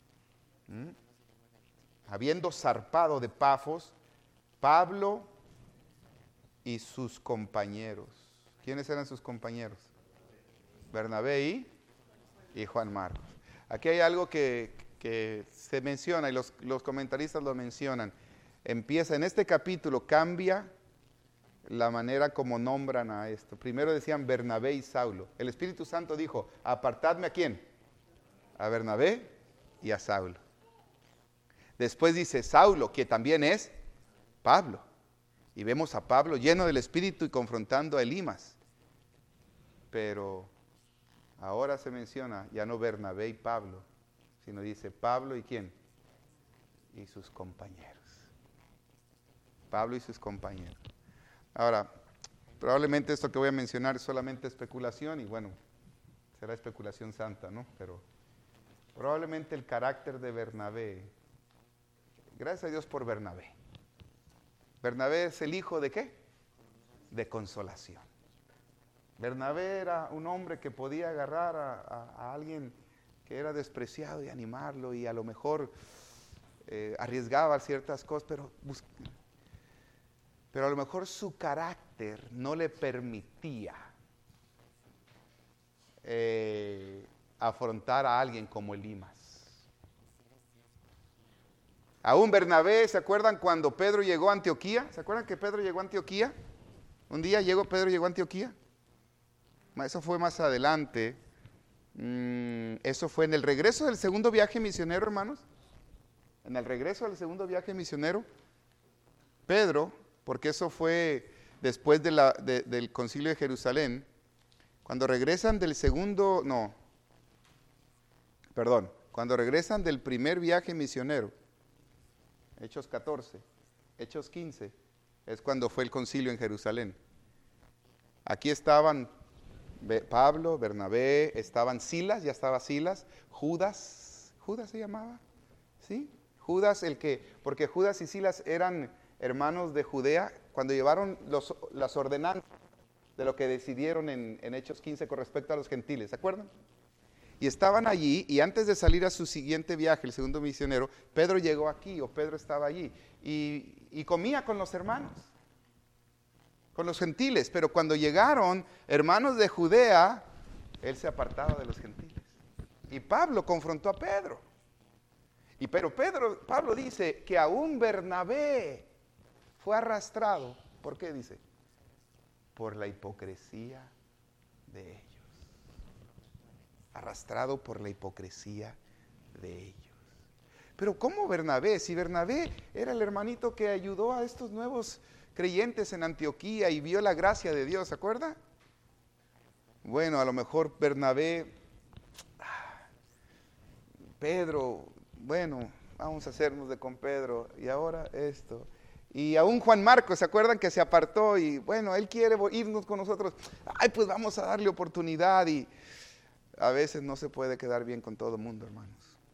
Habiendo zarpado de Pafos, Pablo y sus compañeros. ¿Quiénes eran sus compañeros? Bernabé y Juan Marcos. Aquí hay algo que se menciona y los comentaristas lo mencionan. Empieza en este capítulo, cambia la manera como nombran a esto. Primero decían Bernabé y Saulo. El Espíritu Santo dijo, apartadme ¿a quién? A Bernabé y a Saulo. Después dice Saulo, que también es Pablo. Y vemos a Pablo lleno del Espíritu y confrontando a Elimas. Pero ahora se menciona ya no Bernabé y Pablo, sino dice Pablo y ¿quién? Y sus compañeros. Pablo y sus compañeros. Ahora, probablemente esto que voy a mencionar es solamente especulación y bueno, será especulación santa, ¿no? Pero probablemente el carácter de Bernabé, gracias a Dios por Bernabé. Bernabé es el hijo ¿de qué? De consolación. Bernabé era un hombre que podía agarrar a alguien que era despreciado y animarlo y a lo mejor arriesgaba ciertas cosas, pero a lo mejor su carácter no le permitía afrontar a alguien como Elimas. Aún Bernabé, ¿se acuerdan cuando Pedro llegó a Antioquía? ¿Se acuerdan que Pedro llegó a Antioquía? Un día Pedro llegó a Antioquía. Eso fue más adelante. Eso fue en el regreso del segundo viaje misionero, hermanos. En el regreso del segundo viaje misionero, Pedro, porque eso fue después del concilio de Jerusalén, cuando regresan cuando regresan del primer viaje misionero, Hechos 14, Hechos 15, es cuando fue el concilio en Jerusalén. Aquí estaban Pablo, Bernabé, estaban Silas, ya estaba Silas, Judas se llamaba, ¿sí? Judas porque Judas y Silas eran hermanos de Judea, cuando llevaron las ordenanzas de lo que decidieron en Hechos 15 con respecto a los gentiles, ¿se acuerdan? Y estaban allí, y antes de salir a su siguiente viaje, el segundo misionero, Pedro llegó aquí, o Pedro estaba allí, y comía con los hermanos, con los gentiles. Pero cuando llegaron hermanos de Judea, él se apartaba de los gentiles. Y Pablo confrontó a Pedro. Pero Pablo dice que aún Bernabé fue arrastrado. ¿Por qué dice? Por la hipocresía de ellos. Arrastrado por la hipocresía de ellos. Pero ¿cómo Bernabé? Si Bernabé era el hermanito que ayudó a estos nuevos creyentes en Antioquía y vio la gracia de Dios, ¿se acuerda? Bueno, a lo mejor Bernabé, Pedro, bueno, vamos a hacernos de con Pedro, y ahora esto. Y aún Juan Marcos, ¿se acuerdan que se apartó? Y bueno, él quiere irnos con nosotros. Ay, pues vamos a darle oportunidad. Y a veces no se puede quedar bien con todo el mundo, hermanos.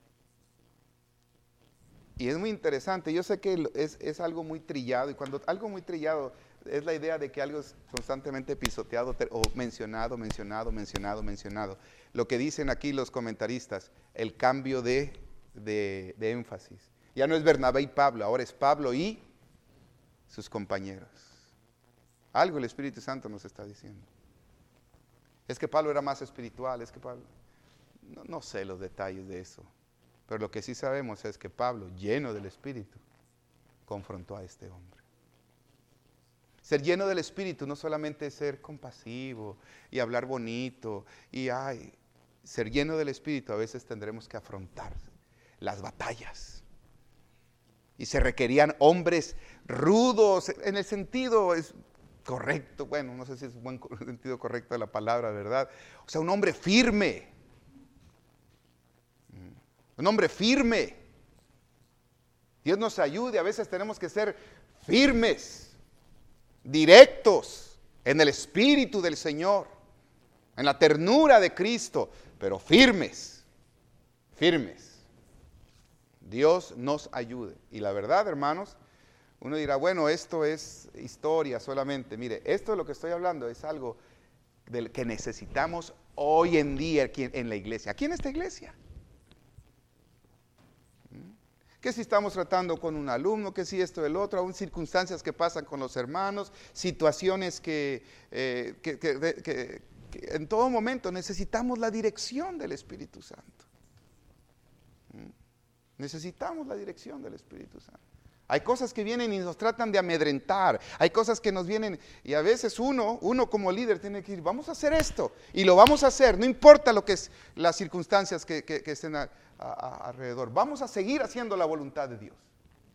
Y es muy interesante. Yo sé que es algo muy trillado. Y cuando algo muy trillado es la idea de que algo es constantemente pisoteado o mencionado. Lo que dicen aquí los comentaristas, el cambio de énfasis. Ya no es Bernabé y Pablo, ahora es Pablo y sus compañeros. Algo el Espíritu Santo nos está diciendo. Es que Pablo era más espiritual, es que Pablo... No sé los detalles de eso, pero lo que sí sabemos es que Pablo, lleno del Espíritu, confrontó a este hombre. Ser lleno del Espíritu no solamente es ser compasivo y hablar bonito ser lleno del Espíritu a veces tendremos que afrontar las batallas. Y se requerían hombres rudos, en el sentido es correcto, bueno, no sé si es un buen sentido correcto de la palabra, ¿verdad? O sea, un hombre firme. Un hombre firme. Dios nos ayude, a veces tenemos que ser firmes, directos, en el Espíritu del Señor, en la ternura de Cristo, pero firmes, firmes. Dios nos ayude. Y la verdad, hermanos, uno dirá, bueno, esto es historia solamente. Mire, esto de lo que estoy hablando es algo del que necesitamos hoy en día aquí en la iglesia. Aquí en esta iglesia. Que si estamos tratando con un alumno, que si esto, el otro, aún circunstancias que pasan con los hermanos, situaciones que en todo momento necesitamos la dirección del Espíritu Santo. Necesitamos la dirección del Espíritu Santo. Hay cosas que vienen y nos tratan de amedrentar. Hay cosas que nos vienen y a veces uno como líder tiene que decir, vamos a hacer esto. Y lo vamos a hacer, no importa lo que es las circunstancias que estén alrededor. Vamos a seguir haciendo la voluntad de Dios.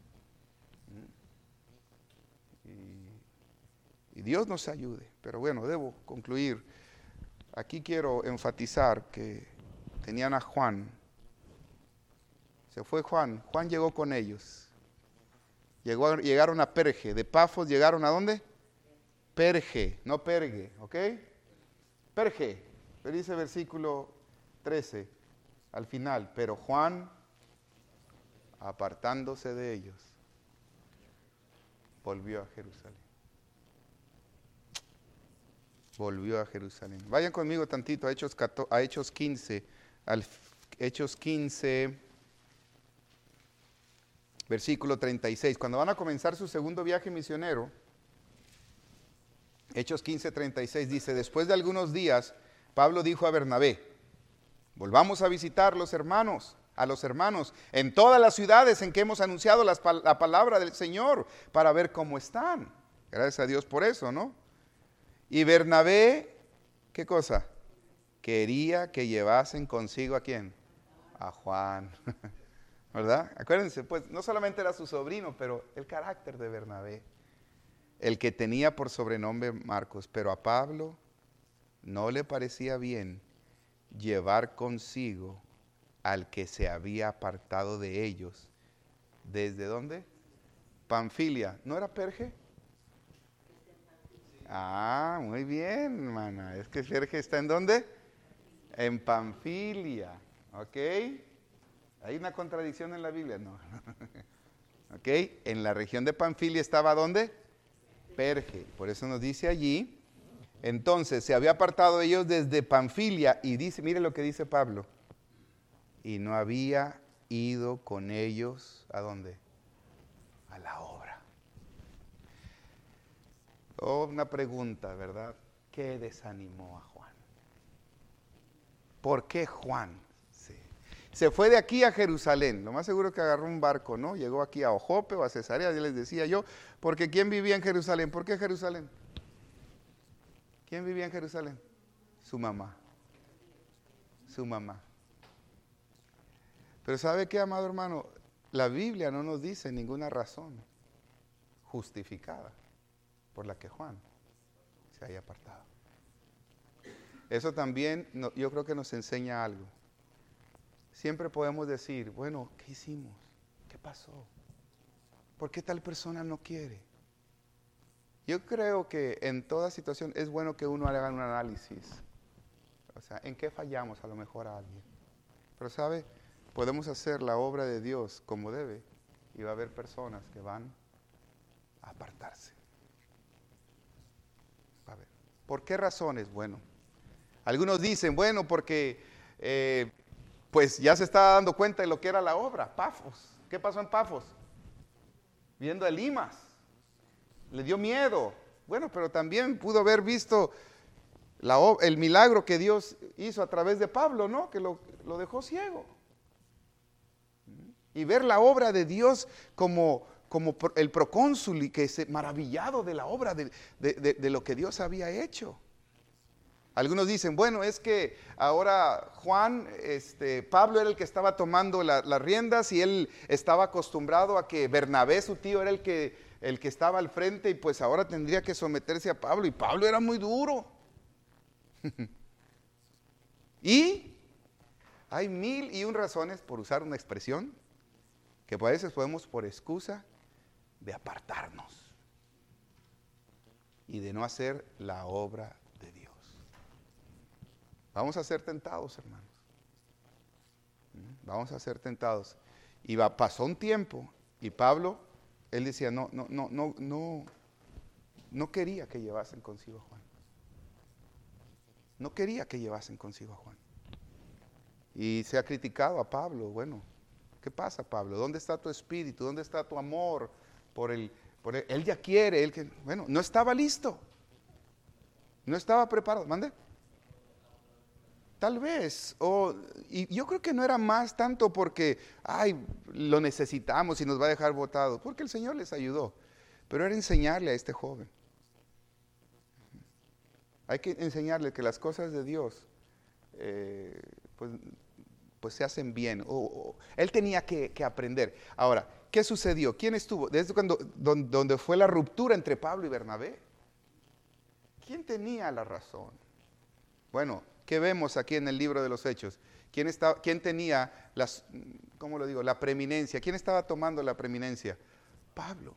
Y Dios nos ayude. Pero bueno, debo concluir. Aquí quiero enfatizar que tenían a Juan. Se fue Juan. Juan llegó con ellos. Llegaron a Perge. De Pafos llegaron ¿a dónde? Perge, no Pergue, ¿ok? Perge. Dice versículo 13 al final. Pero Juan, apartándose de ellos, volvió a Jerusalén. Volvió a Jerusalén. Vayan conmigo tantito a Hechos 15. Hechos 15, versículo 36. Cuando van a comenzar su segundo viaje misionero, Hechos 15, 36 dice, después de algunos días, Pablo dijo a Bernabé, volvamos a visitar a los hermanos en todas las ciudades en que hemos anunciado la palabra del Señor para ver cómo están. Gracias a Dios por eso, ¿no? Y Bernabé, ¿qué cosa? Quería que llevasen consigo ¿a quién? A Juan. ¿Verdad? Acuérdense, pues, no solamente era su sobrino, pero el carácter de Bernabé, el que tenía por sobrenombre Marcos, pero a Pablo no le parecía bien llevar consigo al que se había apartado de ellos. ¿Desde dónde? Panfilia. ¿No era Perge? Ah, muy bien, hermana. Es que Perge está ¿en dónde? En Panfilia. ¿Ok? ¿Hay una contradicción en la Biblia? No. ¿Ok? En la región de Panfilia estaba ¿dónde? Perge. Por eso nos dice allí, Entonces se había apartado de ellos desde Panfilia y dice, mire lo que dice Pablo, y no había ido con ellos, ¿a dónde? A la obra. Oh, una pregunta, ¿verdad? ¿Qué desanimó a Juan? ¿Por qué Juan? Se fue de aquí a Jerusalén, lo más seguro que agarró un barco, ¿no? Llegó aquí a Jope o a Cesarea, ya les decía yo, porque ¿quién vivía en Jerusalén? ¿Por qué Jerusalén? ¿Quién vivía en Jerusalén? Su mamá. Su mamá. Pero ¿sabe qué, amado hermano? La Biblia no nos dice ninguna razón justificada por la que Juan se haya apartado. Eso también yo creo que nos enseña algo. Siempre podemos decir, bueno, ¿qué hicimos? ¿Qué pasó? ¿Por qué tal persona no quiere? Yo creo que en toda situación es bueno que uno haga un análisis. O sea, ¿en qué fallamos a lo mejor a alguien? Pero ¿sabe? Podemos hacer la obra de Dios como debe y va a haber personas que van a apartarse. A ver, ¿por qué razones? Bueno, algunos dicen, bueno, porque pues ya se estaba dando cuenta de lo que era la obra, Pafos. ¿Qué pasó en Pafos? Viendo a Elimas. Le dio miedo. Bueno, pero también pudo haber visto el milagro que Dios hizo a través de Pablo, ¿no? Que lo dejó ciego. Y ver la obra de Dios como el procónsul y que se maravillado de la obra de lo que Dios había hecho. Algunos dicen, bueno, es que ahora Pablo era el que estaba tomando las riendas y él estaba acostumbrado a que Bernabé, su tío, era el que estaba al frente y pues ahora tendría que someterse a Pablo y Pablo era muy duro. Y hay 1001 razones, por usar una expresión, que a veces podemos por excusa de apartarnos y de no hacer la obra de Dios. Vamos a ser tentados, hermanos. Vamos a ser tentados. Y pasó un tiempo y Pablo, él decía, no quería que llevasen consigo a Juan. No quería que llevasen consigo a Juan. Y se ha criticado a Pablo. Bueno, ¿qué pasa, Pablo? ¿Dónde está tu espíritu? ¿Dónde está tu amor por él? Él ya quiere, bueno, no estaba listo. No estaba preparado. ¿Mande? Tal vez, y yo creo que no era más tanto porque, lo necesitamos y nos va a dejar botados, porque el Señor les ayudó, pero era enseñarle a este joven. Hay que enseñarle que las cosas de Dios, pues se hacen bien, él tenía que aprender. Ahora, ¿qué sucedió? ¿Quién estuvo? Desde donde fue la ruptura entre Pablo y Bernabé, ¿quién tenía la razón? Bueno, ¿qué vemos aquí en el libro de los Hechos? ¿Quién tenía la preeminencia? ¿Quién estaba tomando la preeminencia? Pablo.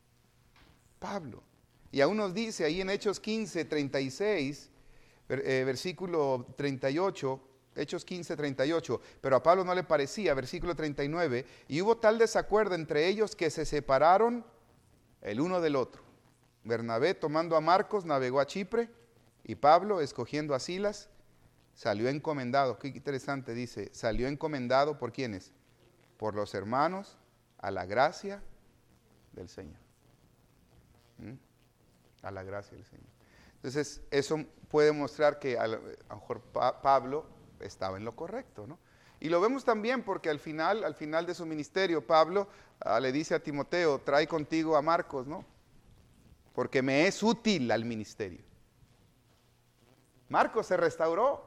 Y aún nos dice ahí en Hechos 15, 36, versículo 38, Hechos 15, 38, pero a Pablo no le parecía, versículo 39, y hubo tal desacuerdo entre ellos que se separaron el uno del otro. Bernabé, tomando a Marcos, navegó a Chipre, y Pablo, escogiendo a Silas, salió encomendado. Qué interesante, dice, salió encomendado ¿por quiénes? Por los hermanos, a la gracia del Señor. A la gracia del Señor. Entonces, eso puede mostrar que a lo mejor Pablo estaba en lo correcto, ¿no? Y lo vemos también porque al final de su ministerio, Pablo le dice a Timoteo, trae contigo a Marcos, ¿no? Porque me es útil al ministerio. Marcos se restauró.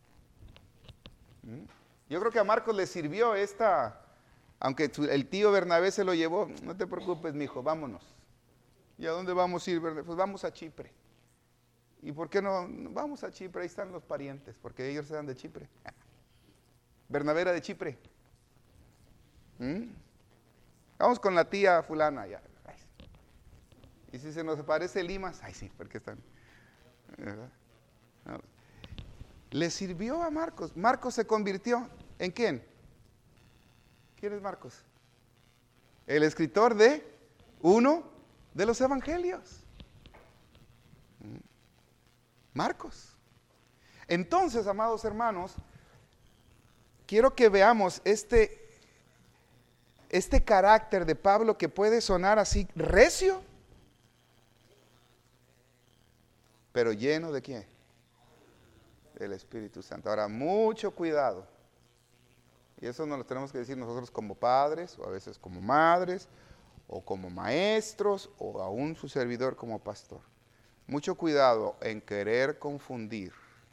Yo creo que a Marcos le sirvió aunque el tío Bernabé se lo llevó, no te preocupes, mijo, vámonos. ¿Y a dónde vamos a ir, Bernabé? Pues vamos a Chipre. ¿Y por qué no? Vamos a Chipre, ahí están los parientes, porque ellos eran de Chipre. Bernabé era de Chipre. Vamos con la tía fulana ya. Y si se nos aparece Limas, sí, porque están. ¿Verdad? No. Le sirvió a Marcos. Marcos se convirtió ¿en quién? ¿Quién es Marcos? El escritor de uno de los evangelios. Marcos. Entonces, amados hermanos, quiero que veamos este carácter de Pablo que puede sonar así recio, pero lleno de ¿quién? Del Espíritu Santo. Ahora, mucho cuidado. Y eso nos lo tenemos que decir nosotros como padres, o a veces como madres, o como maestros, o aún su servidor como pastor. Mucho cuidado en querer confundir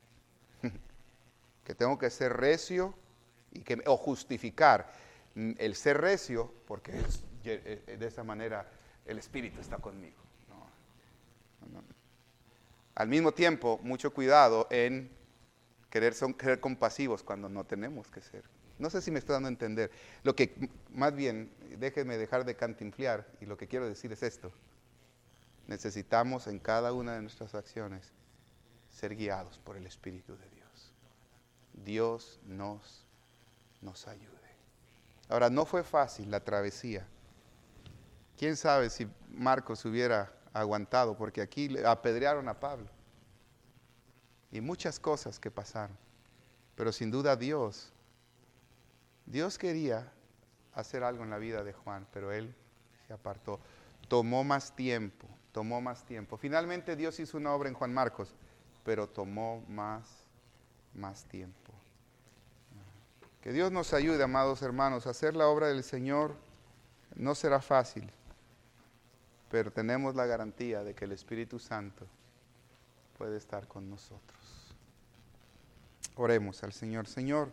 que tengo que ser recio o justificar el ser recio porque de esa manera el Espíritu está conmigo. No. Al mismo tiempo, mucho cuidado en querer compasivos cuando no tenemos que ser. No sé si me estoy dando a entender. Lo que, más bien, déjenme dejar de cantinflear, y lo que quiero decir es esto. Necesitamos en cada una de nuestras acciones ser guiados por el Espíritu de Dios. Dios nos ayude. Ahora, no fue fácil la travesía. ¿Quién sabe si Marcos hubiera aguantado? Porque aquí le apedrearon a Pablo. Y muchas cosas que pasaron. Pero sin duda Dios quería hacer algo en la vida de Juan, pero él se apartó. Tomó más tiempo. Finalmente Dios hizo una obra en Juan Marcos, pero tomó más tiempo. Que Dios nos ayude, amados hermanos, a hacer la obra del Señor. No será fácil, pero tenemos la garantía de que el Espíritu Santo puede estar con nosotros. Oremos al Señor. Señor,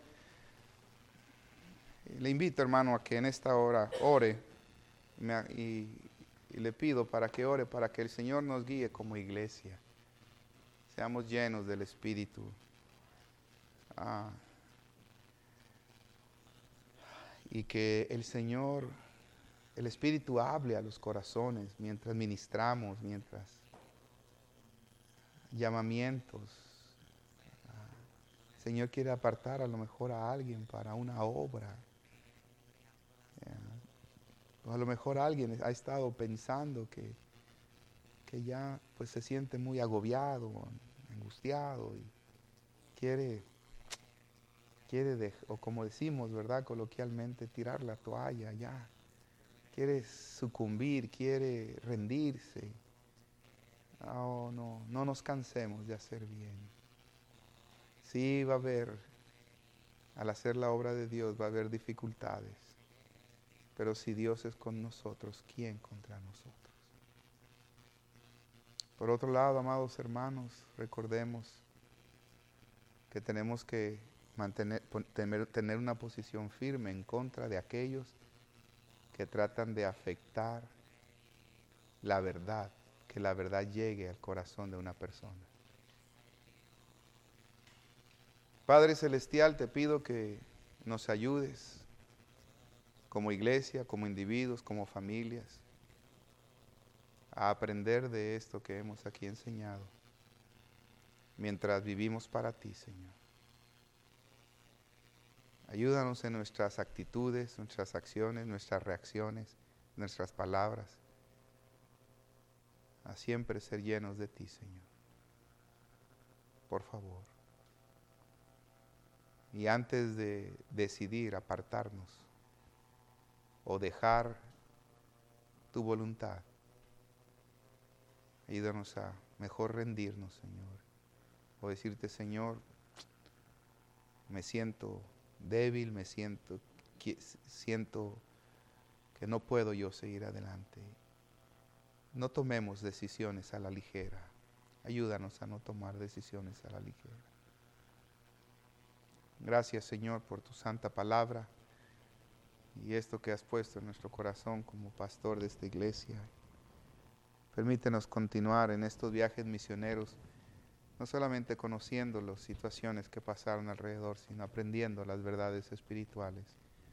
le invito, hermano, a que en esta hora ore y le pido para que ore, para que el Señor nos guíe como iglesia. Seamos llenos del Espíritu. Y que el Señor, el Espíritu hable a los corazones mientras ministramos, mientras llamamientos. El Señor quiere apartar a lo mejor a alguien para una obra. O a lo mejor alguien ha estado pensando que ya pues se siente muy agobiado, angustiado y quiere o como decimos, ¿verdad? Coloquialmente, tirar la toalla ya. Quiere sucumbir, quiere rendirse. No nos cansemos de hacer bien. Sí va a haber, al hacer la obra de Dios, va a haber dificultades. Pero si Dios es con nosotros, ¿quién contra nosotros? Por otro lado, amados hermanos, recordemos que tenemos que tener una posición firme en contra de aquellos que tratan de afectar la verdad, que la verdad llegue al corazón de una persona. Padre Celestial, te pido que nos ayudes como iglesia, como individuos, como familias, a aprender de esto que hemos aquí enseñado, mientras vivimos para ti, Señor. Ayúdanos en nuestras actitudes, nuestras acciones, nuestras reacciones, nuestras palabras, a siempre ser llenos de ti, Señor. Por favor. Y antes de decidir apartarnos o dejar tu voluntad, ayúdanos a mejor rendirnos, Señor. O decirte, Señor, me siento débil, siento que no puedo yo seguir adelante. No tomemos decisiones a la ligera. Ayúdanos a no tomar decisiones a la ligera. Gracias, Señor, por tu santa palabra y esto que has puesto en nuestro corazón como pastor de esta iglesia. Permítenos continuar en estos viajes misioneros, no solamente conociendo las situaciones que pasaron alrededor, sino aprendiendo las verdades espirituales.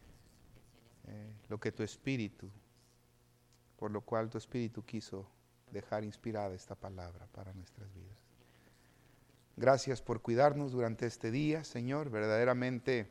Por lo cual tu Espíritu quiso dejar inspirada esta palabra para nuestras vidas. Gracias por cuidarnos durante este día, Señor. Verdaderamente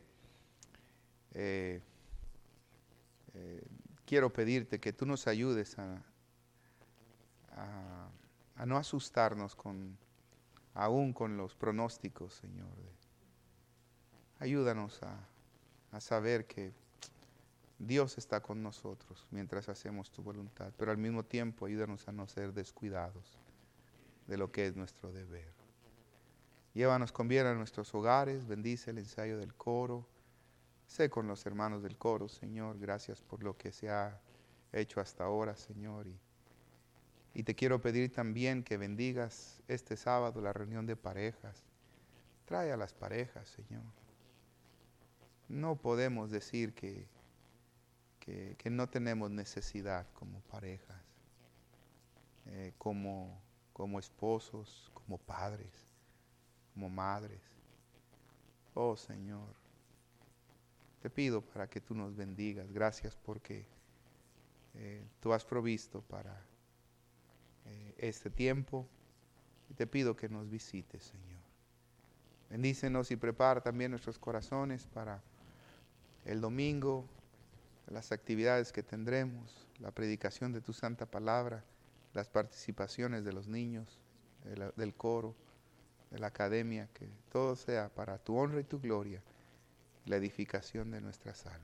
quiero pedirte que tú nos ayudes a no asustarnos con aún con los pronósticos, Señor. Ayúdanos a saber que Dios está con nosotros mientras hacemos tu voluntad, pero al mismo tiempo ayúdanos a no ser descuidados de lo que es nuestro deber. Llévanos con bien a nuestros hogares, bendice el ensayo del coro. Sé con los hermanos del coro, Señor, gracias por lo que se ha hecho hasta ahora, Señor. Y te quiero pedir también que bendigas este sábado la reunión de parejas. Trae a las parejas, Señor. No podemos decir que no tenemos necesidad como parejas, como esposos, como padres, como madres. Oh Señor, te pido para que tú nos bendigas. Gracias porque tú has provisto para este tiempo. Y te pido que nos visites, Señor. Bendícenos y prepara también nuestros corazones para el domingo, las actividades que tendremos, la predicación de tu santa palabra, las participaciones de los niños, del coro, de la academia, que todo sea para tu honra y tu gloria, la edificación de nuestras almas.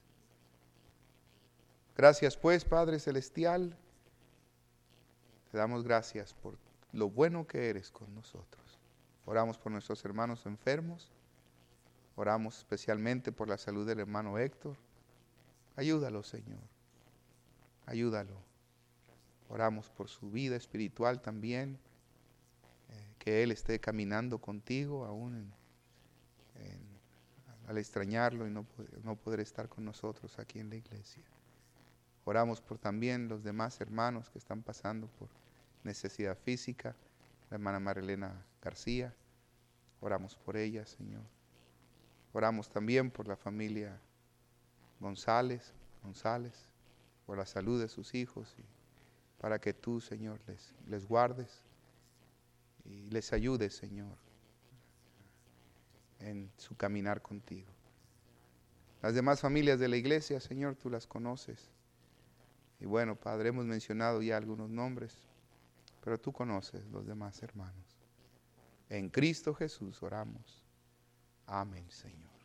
Gracias pues, Padre Celestial, te damos gracias por lo bueno que eres con nosotros. Oramos por nuestros hermanos enfermos, oramos especialmente por la salud del hermano Héctor. Ayúdalo, Señor, ayúdalo. Oramos por su vida espiritual también, que él esté caminando contigo aún al extrañarlo y no poder estar con nosotros aquí en la iglesia. Oramos por también los demás hermanos que están pasando por necesidad física, la hermana Marilena García, oramos por ella, Señor. Oramos también por la familia González, por la salud de sus hijos, y para que tú, Señor, les guardes y les ayudes, Señor, en su caminar contigo. Las demás familias de la iglesia, Señor, tú las conoces. Y bueno, Padre, hemos mencionado ya algunos nombres, pero tú conoces los demás hermanos. En Cristo Jesús oramos. Amén, Señor.